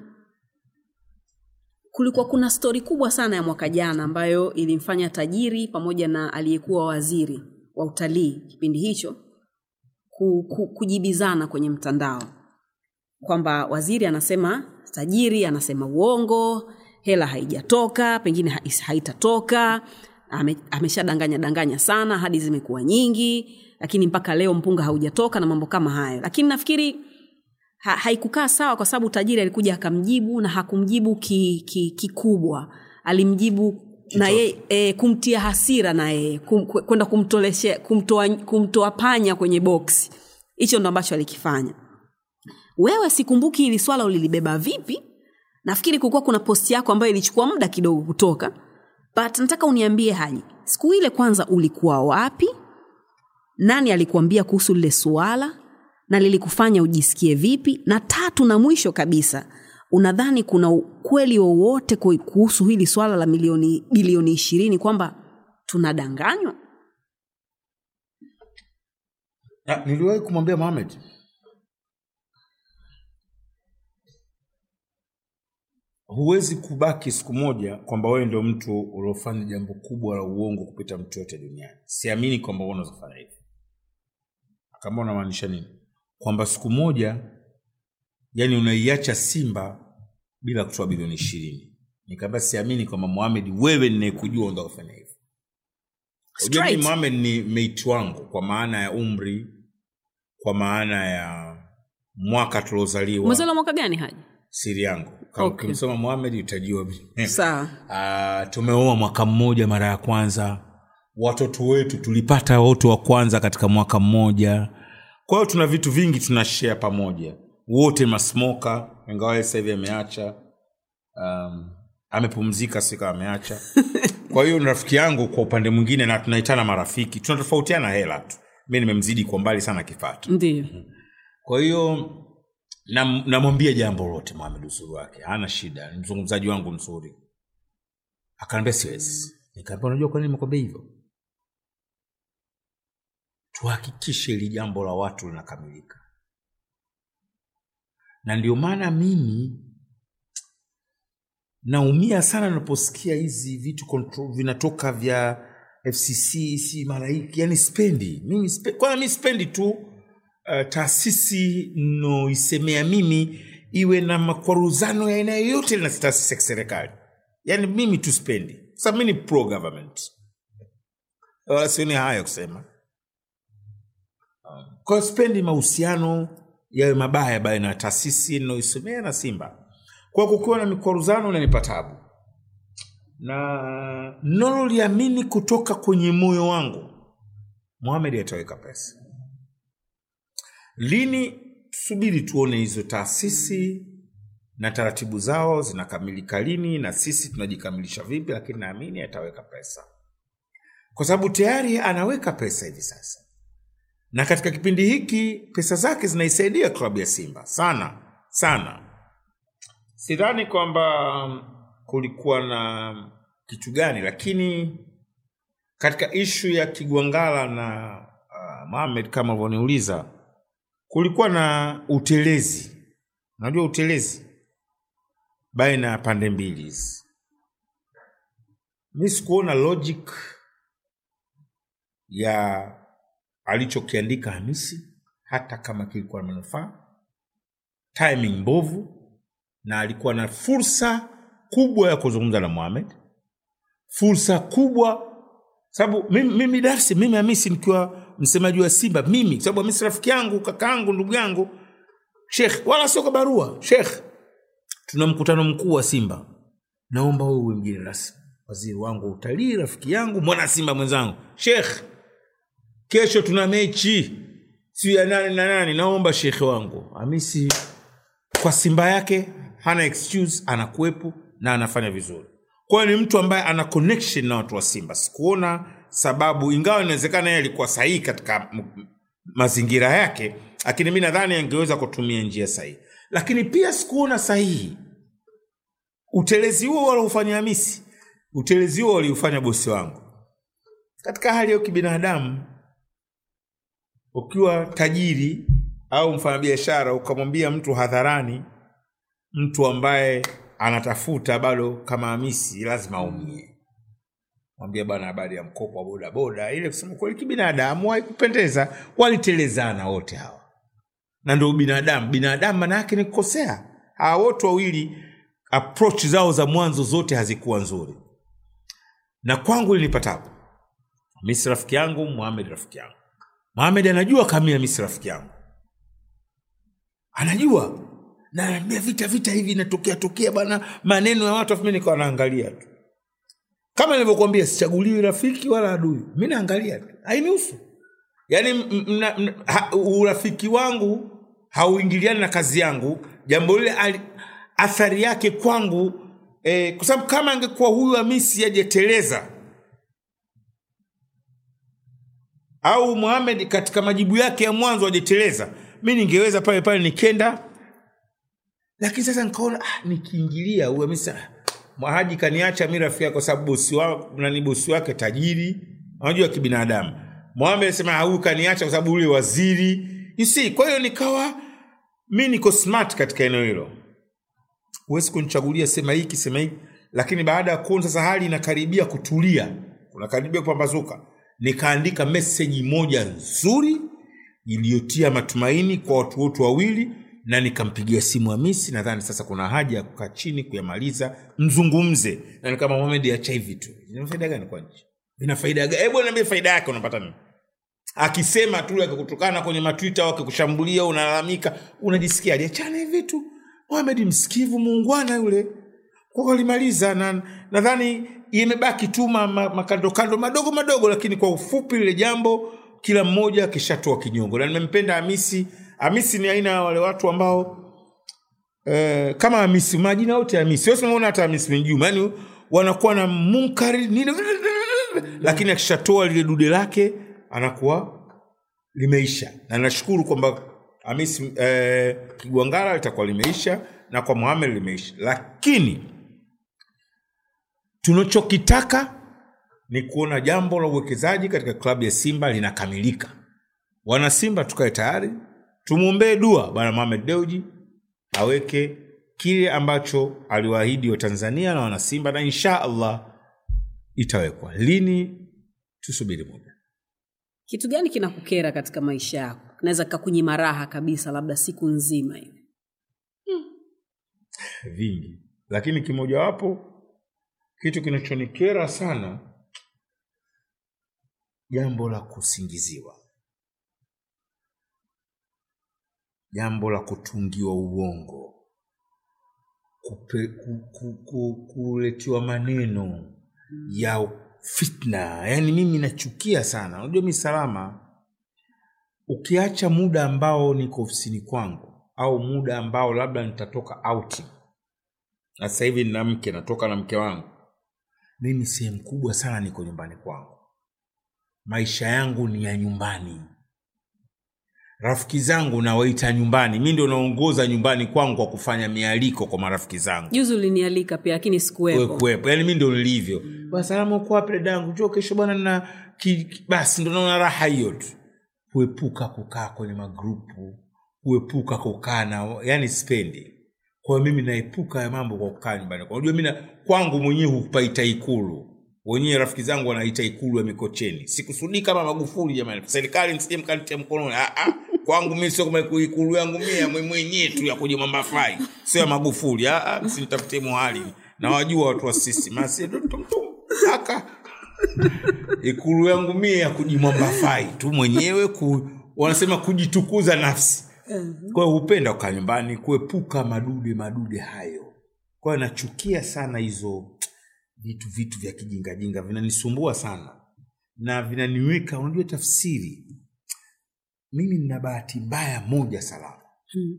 kulikuwa kuna story kubwa sana ya mwaka jana ambayo ilimfanya tajiri pamoja na aliyekuwa waziri wa utalii kipindi hicho ku, ku, kujibizana kwenye mtandao. Kwamba waziri anasema tajiri anasema uongo, hela haijatoka, pengine haitatoka, ame, ameshadanganya danganya sana, hadi zimekuwa nyingi, lakini mpaka leo mpunga haujatoka na mambo kama hayo. Lakini nafikiri ha, haikukaa sawa kwa sababu tajiri alikuja akamjibu, na hakumjibu kikubwa. Ki, ki alimjibu Kito. Na yeye e, kumtia hasira, na yeye kum, kwenda kumtolesha kumtoa kumtoa panya kwenye box. Hicho ndo ambacho alikifanya. Wewe sikumbuki hili swala ulilibeba vipi? Nafikiri kulikuwa kuna post yako ambayo ilichukua muda kidogo kutoka. But nataka uniambie Haji, siku ile kwanza ulikuwa wapi? Nani alikuambia kuhusu lile swala? Na lilikufanya ujisikie vipi? Na tatu na mwisho kabisa, unadhani kuna ukweli wowote kuhusu hili swala la milioni bilioni ishirini kwamba tunadanganywa? Na niliwahi kumwambia Mohamed, huwezi kubaki siku moja kwamba wewe ndio mtu uliofanya jambo kubwa la uongo kupita mtu yote duniani. Siamini kwamba wewe unaweza kufanya hivyo. Kama unamaanisha nini? Kwamba siku moja yani unaiacha Simba bila kutoa bilioni ishirini. Nikamwambia siamini kwamba Mohamed wewe ninayekujua unaweza kufanya hivyo. Unajua Mohamed ni mate wangu kwa maana ya umri, kwa maana ya mwaka tuliozaliwa. Umezaliwa mwaka gani Haji? Siri yangu. Kama okay. Ukimsoma Mohamed utajua. Sawa. Ah, tumeoa mwaka mmoja mara ya kwanza. Watoto wetu tulipata wote wa kwanza katika mwaka mmoja. Kwa hiyo tuna vitu vingi tunashare pamoja. Wote masmoka, ingawa sasa hivi ameacha. Um, amepumzika sika ameacha. Kwa hiyo ni rafiki yangu kwa upande mwingine, na tunaitana marafiki. Tunatofautiana hela tu. Mimi nimemzidi kwa mbali sana kipato. Ndio. Kwa hiyo na namwambia jambo lote Mohamed uzuri wake. Hana shida, ni mzungumzaji wangu mzuri. Akaniambia siwezi. Nikamwambia unajua kwa nini nimekwambia hivyo? Tuhakikishe ili jambo la watu linakamilika. Na ndio maana mimi naumia sana ninaposikia hizi vitu control vinatoka vya F C C, si malaiki, yani spendi. Mimi spendi, kwa mimi spendi tu uh, taasisi no isemea mimi iwe na makwaruzano ya aina yoyote na taasisi ya serikali. Yani mimi tu spendi. Sasa mimi ni pro government. Wala sioni haya kusema. Kwa spendi mahusiano yawe mabaya baina ya taasisi no isemea na Simba. Kwa kukiwa na mikwaruzano unanipa tabu. Na nono liamini kutoka kwenye moyo wangu Mohamed ataweka pesa. Lini? Subiri tuone hizo taasisi na taratibu zao zinakamilika lini na sisi tunajikamilisha vipi, lakini naamini ataweka pesa. Kwa sababu tayari anaweka pesa hivi sasa. Na katika kipindi hiki pesa zake zinaisaidia klabu ya Simba sana sana. Sidhani kwamba kulikuwa na kitu gani, lakini katika issue ya Kigwangala na uh, Mohamed kama waniuliza, kulikuwa na utelezi. Unajua utelezi baina ya pande mbili hizi. Mimi sikuona logic ya alichokiandika Hamisi, hata kama kilikuwa na manufaa. Timing mbovu, na alikuwa na fursa kubwa ya kuzungumza na Mohamed. Fursa kubwa sababu mimi mimi darsi mimi Hamisi nikiwa msemaji wa Simba, mimi sababu Hamisi rafiki yangu, kakaangu, ndugu yangu, Sheikh, wala sio kwa barua. Sheikh, tuna mkutano mkuu wa Simba. Naomba wewe uwe mgeni rasmi. Waziri wangu utalii, rafiki yangu, mwana Simba mwenzangu. Sheikh, kesho tuna mechi. Si ya nani na nani, naomba Sheikh wangu. Hamisi kwa Simba yake hana excuse, anakuepo na anafanya vizuri. Kwa ni mtu ambaye ana connection na watu wa Simba. Sikuona sababu, ingawa inawezekana yeye alikuwa sahihi katika mazingira yake, lakini mimi nadhani angeweza kutumia njia sahihi. Lakini pia sikuona sahihi utelezi huo waliofanya Hamisi, utelezi huo waliofanya bosi wangu. Katika hali ya kibinadamu, ukiwa tajiri au mfanyabiashara ukamwambia mtu hadharani, mtu ambaye anatafuta bado kama Hamisi, lazima aumie. Mwambie bana habari ya mkopo wa boda boda, ile kusema kweli kibinadamu haikupendeza, walitelezana wote hawa. Na ndio binadamu, binadamu maana yake ni kukosea. Hawa wote wawili approach zao za mwanzo zote hazikuwa nzuri. Na kwangu ilinipata. Hamisi rafiki yangu, Mohamed rafiki yangu. Mohamed anajua kama Hamisi rafiki yangu. Anajua. Na anambia vita vita hivi inatokea tokea bana, maneno ya watu, mimi niko naangalia tu. Kama nilivyokuambia, sichaguliwi rafiki wala adui. Mimi naangalia tu. Hainihusu. Yaani mna, mna, ha, urafiki wangu hauingiliani na kazi yangu. Jambo lile athari yake kwangu eh, kwa sababu kama angekuwa huyu Hamisi ajeteleza au Mohamed katika majibu yake ya mwanzo ajeteleza, mimi ningeweza pale pale nikenda. Lakini sasa nikaona ah, nikiingilia huyu Hamisi, Mwahaji kaniacha mimi rafiki yako sababu bosi wao na ni bosi wake tajiri, unajua kibinadamu. Mohamed alisema huyu kaniacha kwa sababu yule waziri. You see, kwa hiyo nikawa mimi niko smart katika eneo hilo. Huwezi kunichagulia sema hiki sema hiki, lakini baada ya kuona sasa hali inakaribia kutulia, kuna karibia kupambazuka, nikaandika message moja nzuri iliyotia matumaini kwa watu wote wawili, na nikampigia simu Hamisi. Nadhani sasa kuna haja ya kukaa chini kuyamaliza, mzungumze. Na kama Mohamed acha hivi tu, ina faida gani kwa nchi? Ina faida gani? Hebu niambie faida yake unapata nini? Akisema tu akakutukana kwenye matwitter au akikushambulia unalalamika, unajisikia aje? Achana hivi tu. Mohamed msikivu, muungwana yule. Kwa kulimaliza, na nadhani imebaki tu makando kando madogo madogo, lakini kwa ufupi ile jambo kila mmoja kishatoa kinyongo. Na nimempenda Hamisi. Hamisi ni aina ya wale watu ambao eh, kama Hamisi, majina yote Hamisi. Wewe unaona hata Hamisi Mwinjuma, yani wanakuwa na munkari nini, lakini akishatoa lile dude lake anakuwa limeisha. Na nashukuru kwamba Hamisi eh, Kigwangala litakuwa limeisha na kwa Mohamed limeisha. Lakini tunachokitaka ni kuona jambo la uwekezaji katika klabu ya Simba linakamilika. Wana Simba tukae tayari, tumuombee dua bwana Mohamed Dewji aweke kile ambacho aliwaahidi wa Tanzania na wana Simba, na insha Allah itawekwa. Lini? Tusubiri muda. Kitu gani kinakukera katika maisha yako? Kinaweza kukunyima raha kabisa labda siku nzima hivi. Hmm. Vingi. Lakini kimoja wapo kitu kinachonikera sana, jambo la kusingiziwa. Jambo la kutungiwa uongo. Kupe, ku, ku, ku, kuletiwa maneno ya fitna. Yaani mimi nachukia sana. Unajua mimi Salama, ukiacha muda ambao niko ofisini kwangu au muda ambao labda nitatoka outing, na sasa hivi nina mke, natoka na mke wangu, mimi sehemu kubwa sana niko nyumbani kwangu. Maisha yangu ni ya nyumbani. Rafiki zangu nawaita nyumbani. Mimi ndio naongoza nyumbani kwangu kwa kufanya mialiko kwa marafiki zangu. Juzi ulinialika pia lakini sikuwepo. Kuwepo. Yaani mimi ndio nilivyo. Bwana Salama uko wapi dadangu? Njoo kesho bwana na basi ndio naona raha hiyo tu. Kuepuka kukaa kwenye magrupu, kuepuka kukaa na yani spendi. Kwa hiyo mimi naepuka ya mambo kwa kukaa nyumbani. Unajua mimi kwangu mwenyewe hupaita Ikulu. Wenyewe rafiki zangu wanaita Ikulu ya Mikocheni. Sikusudi kama Magufuli jamani. Serikali msije mkanitia mkononi. Ah ah. Kwangu mimi sio kama Ikulu yangu mimi mwenyewe tu ya kujimamba fai. Sio Magufuli. Ah ah, msinitafutie muhali. Na wajua watu wa sisi. Masi tum aka. Ikulu yangu mimi ya kujimamba fai tu mwenyewe ku, wanasema kujitukuza nafsi. Kwa hiyo hupenda kukaa nyumbani, kuepuka madude madude hayo. Kwa hiyo nachukia sana hizo vitu vitu vya kijinga jinga, vinanisumbua sana na vinaniweka. Unajua tafsiri, mimi nina bahati mbaya moja Salama, hmm.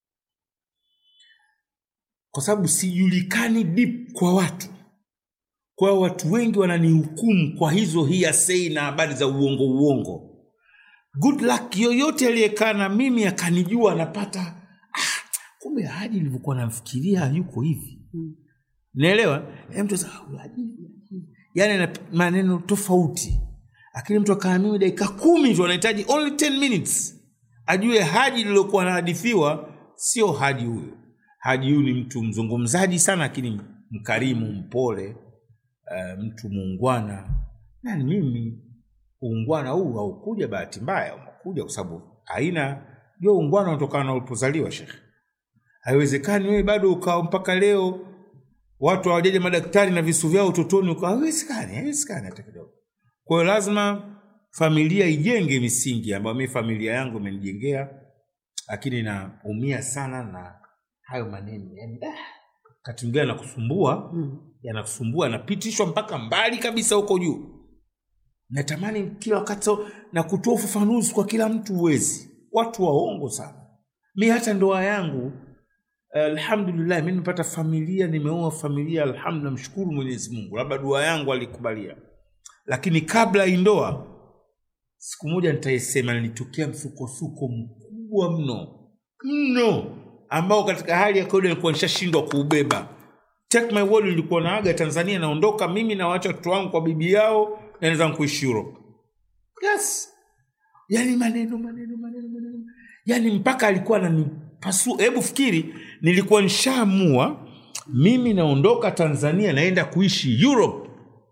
kwa sababu sijulikani deep kwa watu. Kwa watu wengi wananihukumu kwa hizo hearsay na habari za uongo uongo. Good luck yoyote aliyekaa na mimi akanijua anapata ah, kumbe Haji nilivyokuwa namfikiria yuko hivi. Hmm. Naelewa? Mtu sasa yani na maneno tofauti. Lakini mtu akaa mimi dakika kumi tu anahitaji only ten minutes. Ajue Haji lilokuwa anahadithiwa sio Haji huyo. Haji huyu ni mtu mzungumzaji sana lakini mkarimu, mpole, uh, mtu muungwana. Na mimi uungwana huu haukuja bahati mbaya, umekuja kwa sababu haina ndio uungwana unatokana na ulipozaliwa Sheikh. Haiwezekani wewe bado ukao mpaka leo watu hawajaje madaktari na visu vyao utotoni uko haiwezekani, haiwezekani hata kidogo. Kwa hiyo lazima familia ijenge misingi ambayo mimi familia yangu imenijengea, lakini naumia sana na hayo maneno. Yaani ah, katungia na kusumbua, mm. yanakusumbua napitishwa mpaka mbali kabisa huko juu. Natamani kila wakati na kutoa ufafanuzi kwa kila mtu uwezi. Watu waongo sana. Mimi hata ndoa yangu alhamdulillah mimi nimepata familia, nimeoa familia alhamdulillah, mshukuru Mwenyezi Mungu. Labda dua yangu alikubalia. Lakini kabla ya ndoa siku moja nitaisema nilitokea msukosuko mkubwa mno. Mno ambao katika hali ya kawaida nilikuwa nishashindwa kuubeba. Take my word, nilikuwa naaga Tanzania naondoka mimi na waacha watoto wangu kwa bibi yao na naanza kuishi Europe. Yes. Yaani maneno maneno maneno maneno. Yaani mpaka alikuwa ananipasu. Hebu fikiri nilikuwa nishaamua mimi naondoka Tanzania naenda kuishi Europe.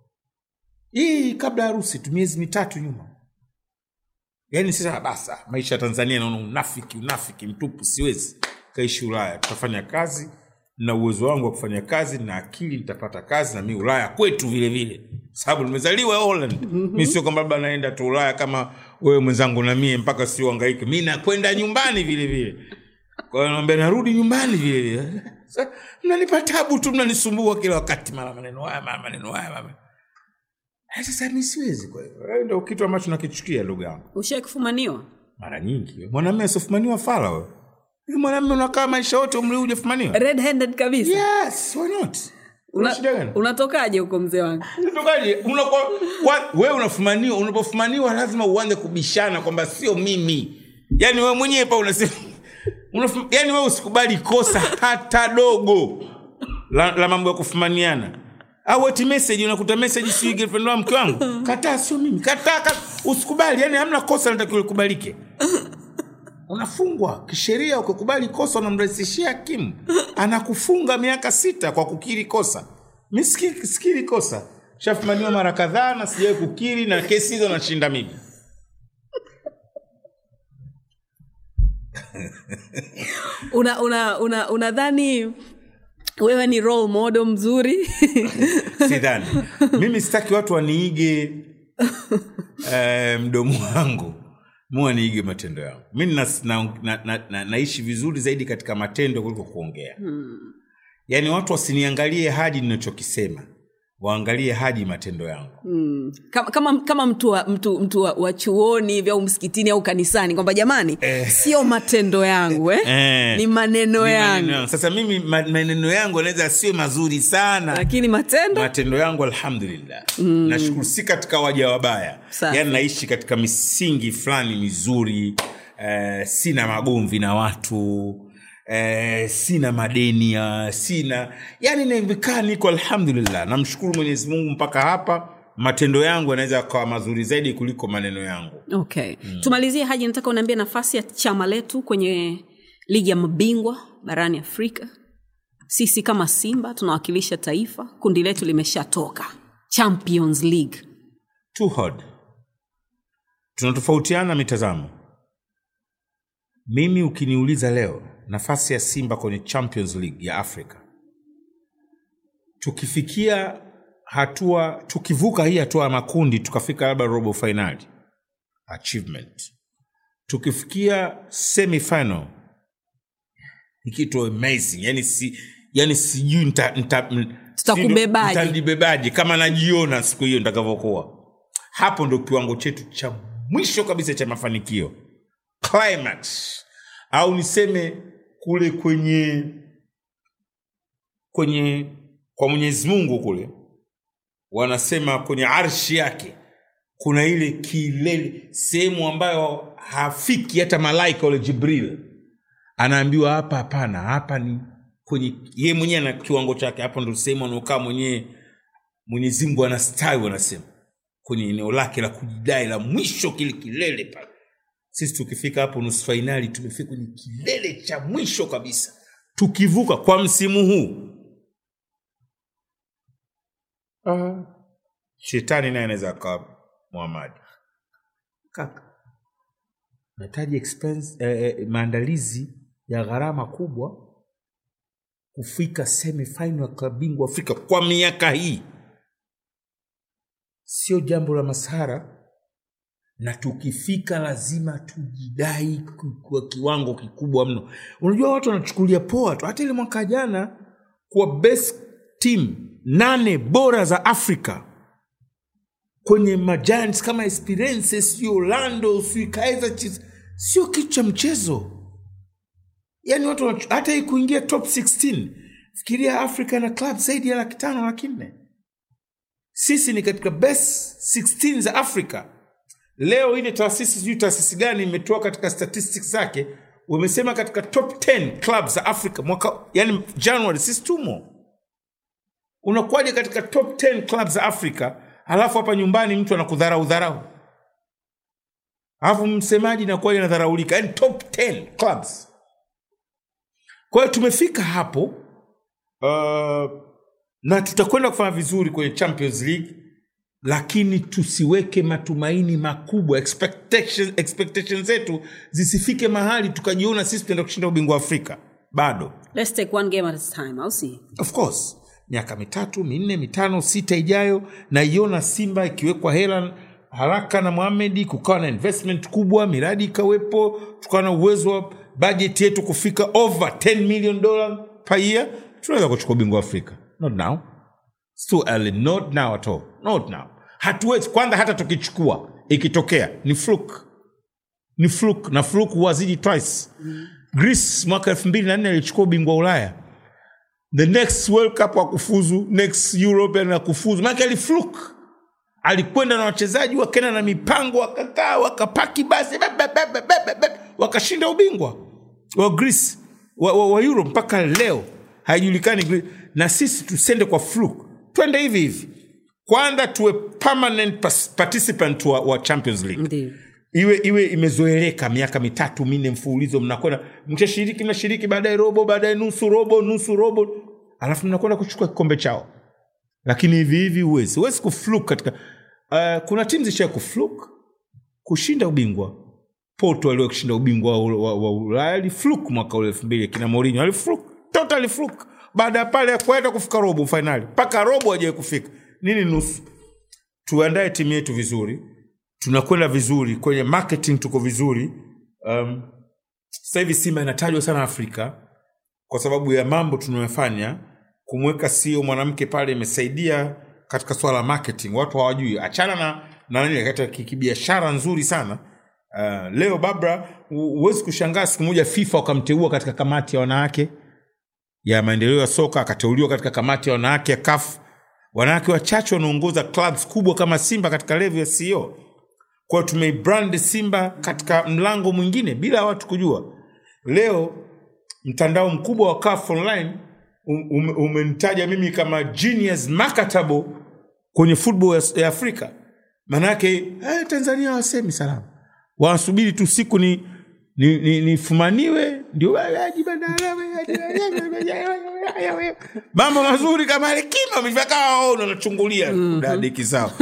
Hii kabla harusi tu miezi mitatu nyuma. Yaani sasa basa maisha ya Tanzania naona unafiki unafiki mtupu, siwezi kaishi Ulaya. Tutafanya kazi na uwezo wangu wa kufanya kazi na akili nitapata kazi na mimi Ulaya kwetu vile vile. Sababu nimezaliwa Holland. Mm-hmm. Mimi sio kwamba labda naenda tu Ulaya kama wewe mwenzangu na mimi mpaka sio hangaike. Mimi nakwenda nyumbani vile vile. Kwa hiyo naomba narudi nyumbani vile vile. Sasa mnanipa tabu tu, mnanisumbua kila wakati mara maneno haya mara maneno haya mama. Sasa mimi siwezi kwa hiyo. Ndio kitu ambacho nakichukia ndugu yangu. Ushakufumaniwa? Mara nyingi. Mwanamume asifumaniwa fala wewe. Mwanamume unakaa maisha yote umri hujafumaniwa. Red handed kabisa. Yes, why not? Una, unatokaje huko mzee wangu? Unatokaje? Unakuwa wewe unafumaniwa, unapofumaniwa lazima uanze kubishana kwamba sio mimi. Yaani wewe mwenyewe pa unasema unafum, yaani wewe usikubali kosa hata dogo la, la mambo ya kufumaniana. Au eti message unakuta message si girlfriend wa mke wangu. Kataa sio mimi. Kataa kat, usikubali. Yaani hamna kosa linatakiwa kukubalike. Unafungwa kisheria. Ukikubali kosa unamrahisishia hakimu, anakufunga miaka sita kwa kukiri kosa. Mimi sikiri kosa, shafumaniwa mara kadhaa na sijawahi kukiri, na kesi hizo nashinda mimi. una una una unadhani wewe ni role model mzuri? Sidhani. Mimi sitaki watu waniige eh, mdomo wangu. Mua niige matendo yangu. Mimi na, na, na, na, na, naishi vizuri zaidi katika matendo kuliko kuongea. Hmm. Yaani watu wasiniangalie hadi ninachokisema, waangalie hadi matendo yangu. Hmm. Kama kama, kama mtu wa, mtu mtu wa, wa chuoni hivi au msikitini au kanisani kwamba jamani eh, sio matendo yangu eh, eh ni maneno ni yangu. Maneno. Sasa mimi maneno yangu yanaweza sio mazuri sana, lakini matendo matendo yangu alhamdulillah. Hmm. Nashukuru si katika waja wabaya. Yaani naishi katika misingi fulani mizuri, eh, sina magomvi na watu. Eh, sina madeni, sina, yani nimekaa niko alhamdulillah. Namshukuru Mwenyezi Mungu mpaka hapa. Matendo yangu yanaweza kuwa mazuri zaidi kuliko maneno yangu. Okay. Mm. Tumalizie Haji, nataka uniambie nafasi ya chama letu kwenye ligi ya mabingwa barani Afrika. Sisi kama Simba tunawakilisha taifa, kundi letu limeshatoka Champions League. Too hard. Tunatofautiana mitazamo. Mimi ukiniuliza leo nafasi ya Simba kwenye Champions League ya Afrika, tukifikia hatua, tukivuka hii hatua ya makundi tukafika labda robo finali, achievement. Tukifikia semi final, ni kitu amazing. Yani si yani sijui nita, nita tutakubebaje, nitajibebaje kama najiona siku hiyo nitakavyokuwa. Hapo ndo kiwango chetu cha mwisho kabisa cha mafanikio, climax. Au niseme kule kwenye kwenye kwa Mwenyezi Mungu kule wanasema kwenye arshi yake kuna ile kilele, sehemu ambayo hafiki hata malaika wale Jibril. Anaambiwa hapa hapana, hapa ni kwenye yeye mwenyewe na kiwango chake. Hapo ndo sehemu anaokaa mwenyewe Mwenyezi Mungu, anastawi wanasema kwenye eneo lake la kujidai la mwisho, kile kilele pale. Sisi tukifika hapo nusu finali, tumefika kwenye kilele cha mwisho kabisa. Tukivuka kwa msimu huu, uh, shetani naye anaweza akawa Muhammad. Kaka, nahitaji expense eh, maandalizi ya gharama kubwa kufika semi final ya klabu bingwa Afrika kwa miaka hii. Sio jambo la masahara. Na tukifika lazima tujidai kwa kiwango kikubwa mno. Unajua watu wanachukulia poa tu. Hata ile mwaka jana kwa best team nane bora za Afrika kwenye Giants kama Esperance, sio Orlando, sio Kaizer Chiefs, sio kitu cha mchezo. Yaani watu hata hii kuingia top sixteen, fikiria Africa na club zaidi ya laki tano laki nne. Sisi ni katika best sixteen za Afrika. Leo ile taasisi sijui taasisi gani imetoa katika statistics zake, wamesema katika top ten clubs za Afrika mwaka, yani January, sisi tumo. Unakuwaje katika top ten clubs za Afrika, alafu hapa nyumbani mtu anakudharau dharau? Alafu msemaji na kwa anadharaulika, yani top ten clubs. Kwa hiyo tumefika hapo, uh, na tutakwenda kufanya vizuri kwenye Champions League. Lakini tusiweke matumaini makubwa, expectations expectations zetu zisifike mahali tukajiona sisi tunaenda kushinda ubingwa wa Afrika. Bado. Let's take one game at a time, au si? Of course. Miaka mitatu, minne, mitano, sita ijayo na iona Simba ikiwekwa hela haraka na Mohamed, kukawa na investment kubwa, miradi ikawepo, tukawa na uwezo wa budget yetu kufika over ten million dollars per year, tunaweza kuchukua ubingwa wa Afrika. Not now. It's too early. Not now at all. Not now. Hatuwezi. Kwanza hata tukichukua, ikitokea ni fluke. Ni fluke. Na fluke wazidi twice. Mm. Greece mwaka elfu mbili na nne ilichukua ubingwa Ulaya. the next World Cup wa kufuzu, next European na kufuzu. Maana alifluke. Alikwenda na wachezaji wakaenda na mipango, wakakaa, wakapaki basi, wakashinda ubingwa wa Greece, wa, wa, wa Euro mpaka leo. Haijulikani, na sisi tusende kwa fluke. Twende hivi hivi. Kwanza tuwe permanent participant wa, wa Champions League. Ndiyo. Iwe iwe imezoeleka miaka mitatu minne mfululizo, mnakwenda mtashiriki mnashiriki, baadaye robo, baadaye nusu robo, nusu robo, alafu mnakwenda kuchukua kikombe chao. Lakini hivi hivi huwezi huwezi kufluke katika uh, kuna timu zisha kufluke kushinda ubingwa. Porto aliwahi kushinda ubingwa wa wa Ulaya, alifluke mwaka ule elfu mbili kina Mourinho, alifluke totally fluke. Baada ya pale kwenda kufika robo finali, paka robo hajaye kufika. Nini nusu? Tuandae timu yetu vizuri. Tunakwenda vizuri kwenye marketing, tuko vizuri. Um, sasa hivi Simba inatajwa sana Afrika kwa sababu ya mambo tunayofanya. Kumweka C E O mwanamke pale imesaidia katika swala la marketing. Watu hawajui. Achana na na nini katika kibiashara nzuri sana. Uh, leo Babra huwezi kushangaa siku moja FIFA wakamteua katika kamati ya wanawake ya maendeleo ya soka, akateuliwa katika kamati ya wanawake ya C A F. Wanawake wachache wanaongoza clubs kubwa kama Simba katika level ya C E O. Kwa tumebrand Simba katika mlango mwingine bila watu kujua. Leo mtandao mkubwa wa C A F online um, umenitaja mimi kama genius marketable kwenye football ya Afrika. Manake eh, Tanzania wasemi salama. Wanasubiri tu siku ni ni, ni, ni fumaniwe ndio waji badala mambo mazuri kama ile kima mifaka wao unachungulia dadiki sawa.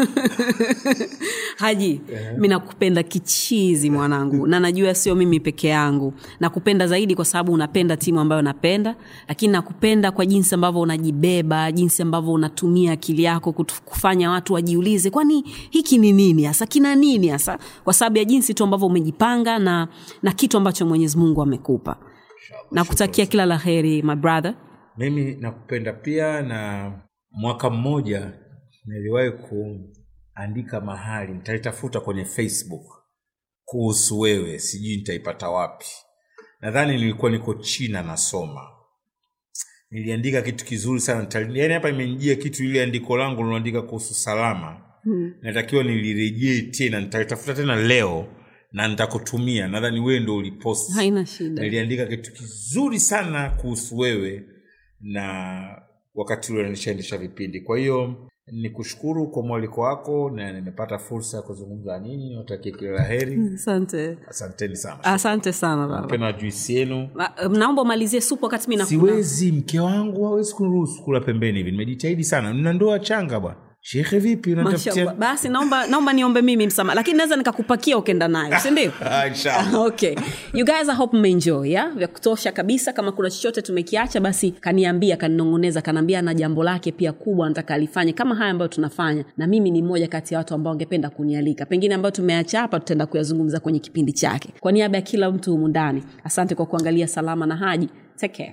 Haji, yeah. Mimi nakupenda kichizi mwanangu, na najua sio mimi peke yangu. Nakupenda zaidi kwa sababu unapenda timu ambayo napenda, lakini nakupenda kwa jinsi ambavyo unajibeba, jinsi ambavyo unatumia akili yako kufanya watu wajiulize kwani hiki ni nini hasa, kina nini hasa, kwa sababu ya jinsi tu ambavyo umejipanga na na kitu ambacho Mwenyezi Mungu amekupa. Nakutakia kila laheri my brother. Mimi nakupenda pia, na mwaka mmoja niliwahi kuandika mahali, nitaitafuta kwenye Facebook kuhusu wewe, sijui nitaipata wapi. Nadhani nilikuwa niko China nasoma. Niliandika kitu kizuri sana. Yaani hapa imenijia kitu ile andiko langu niloandika kuhusu salama. Hmm. Natakiwa nilirejee tena, nitaitafuta tena leo na nitakutumia. Nadhani wewe ndio ulipost. Haina shida. Niliandika kitu kizuri sana kuhusu wewe, na wakati ule nilishaendesha vipindi. Kwa hiyo nikushukuru kwa mwaliko wako, na nimepata fursa ya kuzungumza nini. Natakia kila laheri. Asante. Asanteni sana. Asante sana baba. Napenda juisi yenu. Naomba malizie supu wakati mimi nakula. Siwezi, mke wangu hawezi kuruhusu kula pembeni hivi. Nimejitahidi sana. Nina ndoa changa bwana. Sheikh vipi unatafutia? Basi naomba naomba niombe mimi msamaha, lakini naweza nikakupakia ukaenda nayo, si ndio? Inshallah. Okay. You guys I hope mmeenjoy, yeah? Vya kutosha kabisa. Kama kuna chochote tumekiacha basi kaniambia, kaninongoneza, kanambia na jambo lake pia kubwa anataka alifanye kama haya ambayo tunafanya, na mimi ni mmoja kati ya watu ambao wangependa kunialika. Pengine ambayo tumeacha hapa tutaenda kuyazungumza kwenye kipindi chake. Kwa niaba ya kila mtu humu ndani, asante kwa kuangalia Salama na Haji. Take care.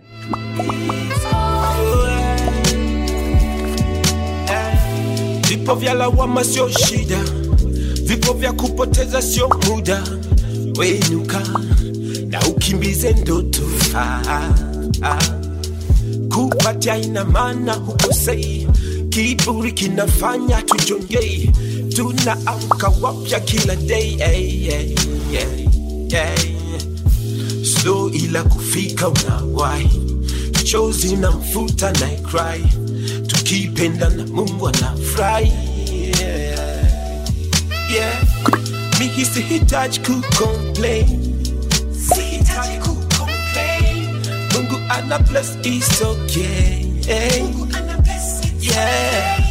Vipo vya lawama sio shida, vipo vya kupoteza sio muda. Wenuka na ukimbize ndoto. Ah, ah, ah. Kupatia ina maana hukosei, kiburi kinafanya tujongei. Tunaamka wapya kila day, hey, hey, hey, hey. Slow ila kufika unawai, chozi na mfuta na cry. Tukipenda na Mungu anafurahi. Yeah. Yeah. Mi hisi hitaji kucomplain, si hitaji kucomplain. Mungu ana bless, it's okay. Mungu ana bless, it's okay. Yeah.